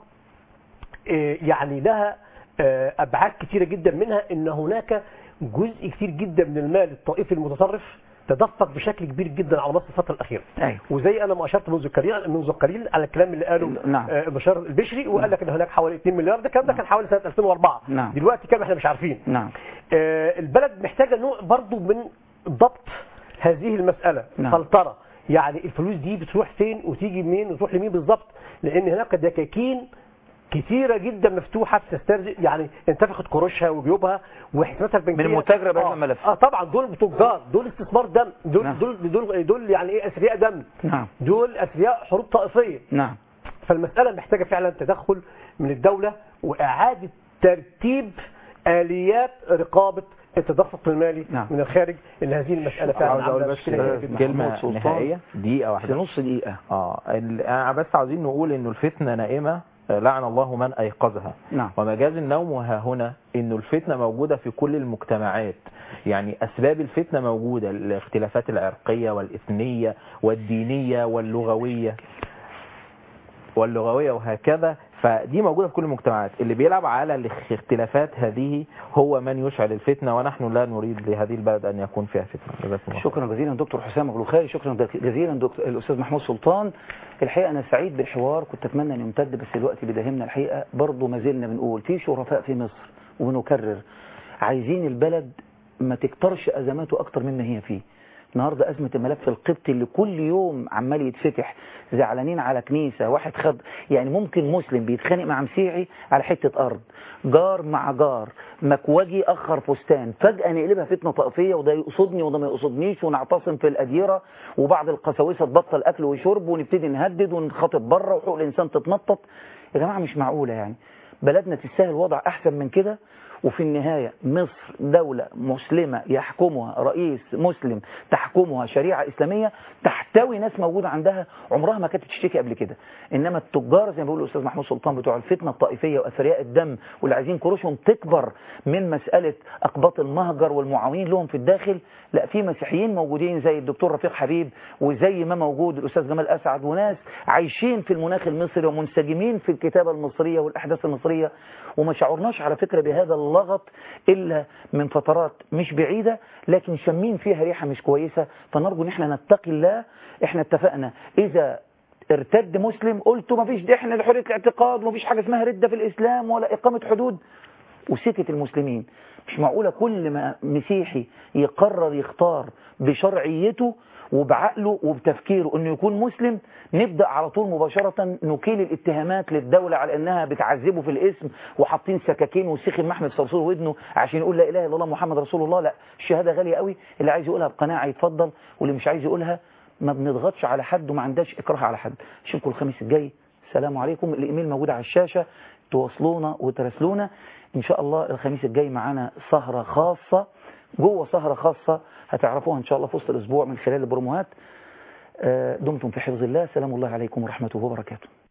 يعني لها ابعاد كثيره جدا، منها ان هناك جزء كثير جدا من المال الطائفي المتطرف تدفق بشكل كبير جدا على مصر الفتره الاخيره. أيوة. وزي انا ما اشرت منذ قليل على الكلام اللي قاله بشار البشري، وقال لك ان هناك حوالي 2 مليار. ده الكلام ده كان حوالي سنه 2004. نعم. دلوقتي كام احنا مش عارفين. نعم. البلد محتاجه نوع برضو من ضبط هذه المساله. فلتره يعني الفلوس دي بتروح فين وتيجي منين وتروح لمين بالظبط، لان هناك دكاكين كثيرة جدا مفتوحة بتسترزق، يعني انتفخت قروشها وجيوبها وحساباتها البنكية من المتاجرة بهذا الملف. طبعا دول تجار، دول استثمار دم، دول نعم. دول يعني ايه اثرياء دم. نعم. دول اثرياء حروب طائفية. نعم. فالمسألة محتاجة فعلا تدخل من الدولة واعادة ترتيب آليات رقابة التدفق المالي من الخارج، ان هذه المسألة فعلا عاوز اقول بس كلمة نهائية دقيقة واحدة، نص دقيقة. انا بس عاوزين نقول انه الفتنة نائمة لعن الله من أيقظها. نعم. ومجاز النوم ها هنا إنه الفتنة موجودة في كل المجتمعات، يعني أسباب الفتنة موجودة، الاختلافات العرقية والإثنية والدينية واللغوية وهكذا، فدي موجودة في كل المجتمعات. اللي بيلعب على الاختلافات هذه هو من يشعل الفتنة، ونحن لا نريد لهذه البلد أن يكون فيها فتنة. شكرا جزيلا دكتور حسام أبو-الخير، شكرا جزيلا دكتور الأستاذ محمود سلطان. الحقيقة أنا سعيد بالحوار، كنت أتمنى أن يمتد بس الوقت بيداهمنا. الحقيقة برضو ما زلنا بنقول في شرفاء في مصر، وبنكرر عايزين البلد ما تكترش أزماته أكتر مما هي فيه. النهاردة أزمة الملف القبطي اللي كل يوم عمال يتفتح، زعلانين على كنيسة، واحد خد يعني ممكن مسلم بيتخانق مع مسيحي على حتة أرض، جار مع جار، مكوجي أخر فستان، فجأة نقلبها فتنة طائفية، وده يقصدني وده ما يقصدنيش، ونعتصم في الأديرة، وبعض القساوسة تبطل أكل وشرب، ونبتدي نهدد ونخاطب بره، وحقوق الإنسان تتنطط. يا جماعة مش معقولة يعني، بلدنا تستاهل وضع أحسن من كده. وفي النهاية مصر دولة مسلمة يحكمها رئيس مسلم، تحكمها شريعة إسلامية، تحتوي ناس موجودة عندها عمرها ما كانت تشتكي قبل كده. إنما التجار زي ما بيقول الأستاذ محمود سلطان بتوع الفتنة الطائفية وأثرياء الدم واللي عايزين كروشهم تكبر من مسألة أقباط المهجر والمعاونين لهم في الداخل، لا، في مسيحيين موجودين زي الدكتور رفيق حبيب، وزي ما موجود الأستاذ جمال أسعد، وناس عايشين في المناخ المصري ومنسجمين في الكتابة المصرية والأحداث المصرية، وما شعرناش على فكرة بهذا اللغط إلا من فترات مش بعيدة، لكن شمين فيها ريحة مش كويسة. فنرجو ان احنا نتقي الله. احنا اتفقنا إذا ارتد مسلم قلتوا ما فيش، احنا لحرية الاعتقاد وما فيش حاجة اسمها ردة في الإسلام ولا إقامة حدود، وسكت المسلمين. مش معقولة كل ما مسيحي يقرر يختار بشرعيته وبعقله وبتفكيره انه يكون مسلم، نبدأ على طول مباشرة نكيل الاتهامات للدولة على انها بتعذبه في الاسم، وحاطين سكاكين وسيخ محمد صرصور ودنه عشان يقول لا اله الا الله محمد رسول الله. لا، الشهادة غالية قوي، اللي عايز يقولها بقناعة يتفضل، واللي مش عايز يقولها ما بنضغطش على حد وما عندهاش اكراه على حد. اشوفكم الخميس الجاي، السلام عليكم. الايميل موجود على الشاشة، تواصلونا وتراسلونا ان شاء الله. الخميس الجاي معانا سهرة خاصة جوه سهرة خاصة هتعرفوها ان شاء الله في وسط الاسبوع من خلال البروموهات. دمتم في حفظ الله، سلام الله عليكم ورحمته وبركاته.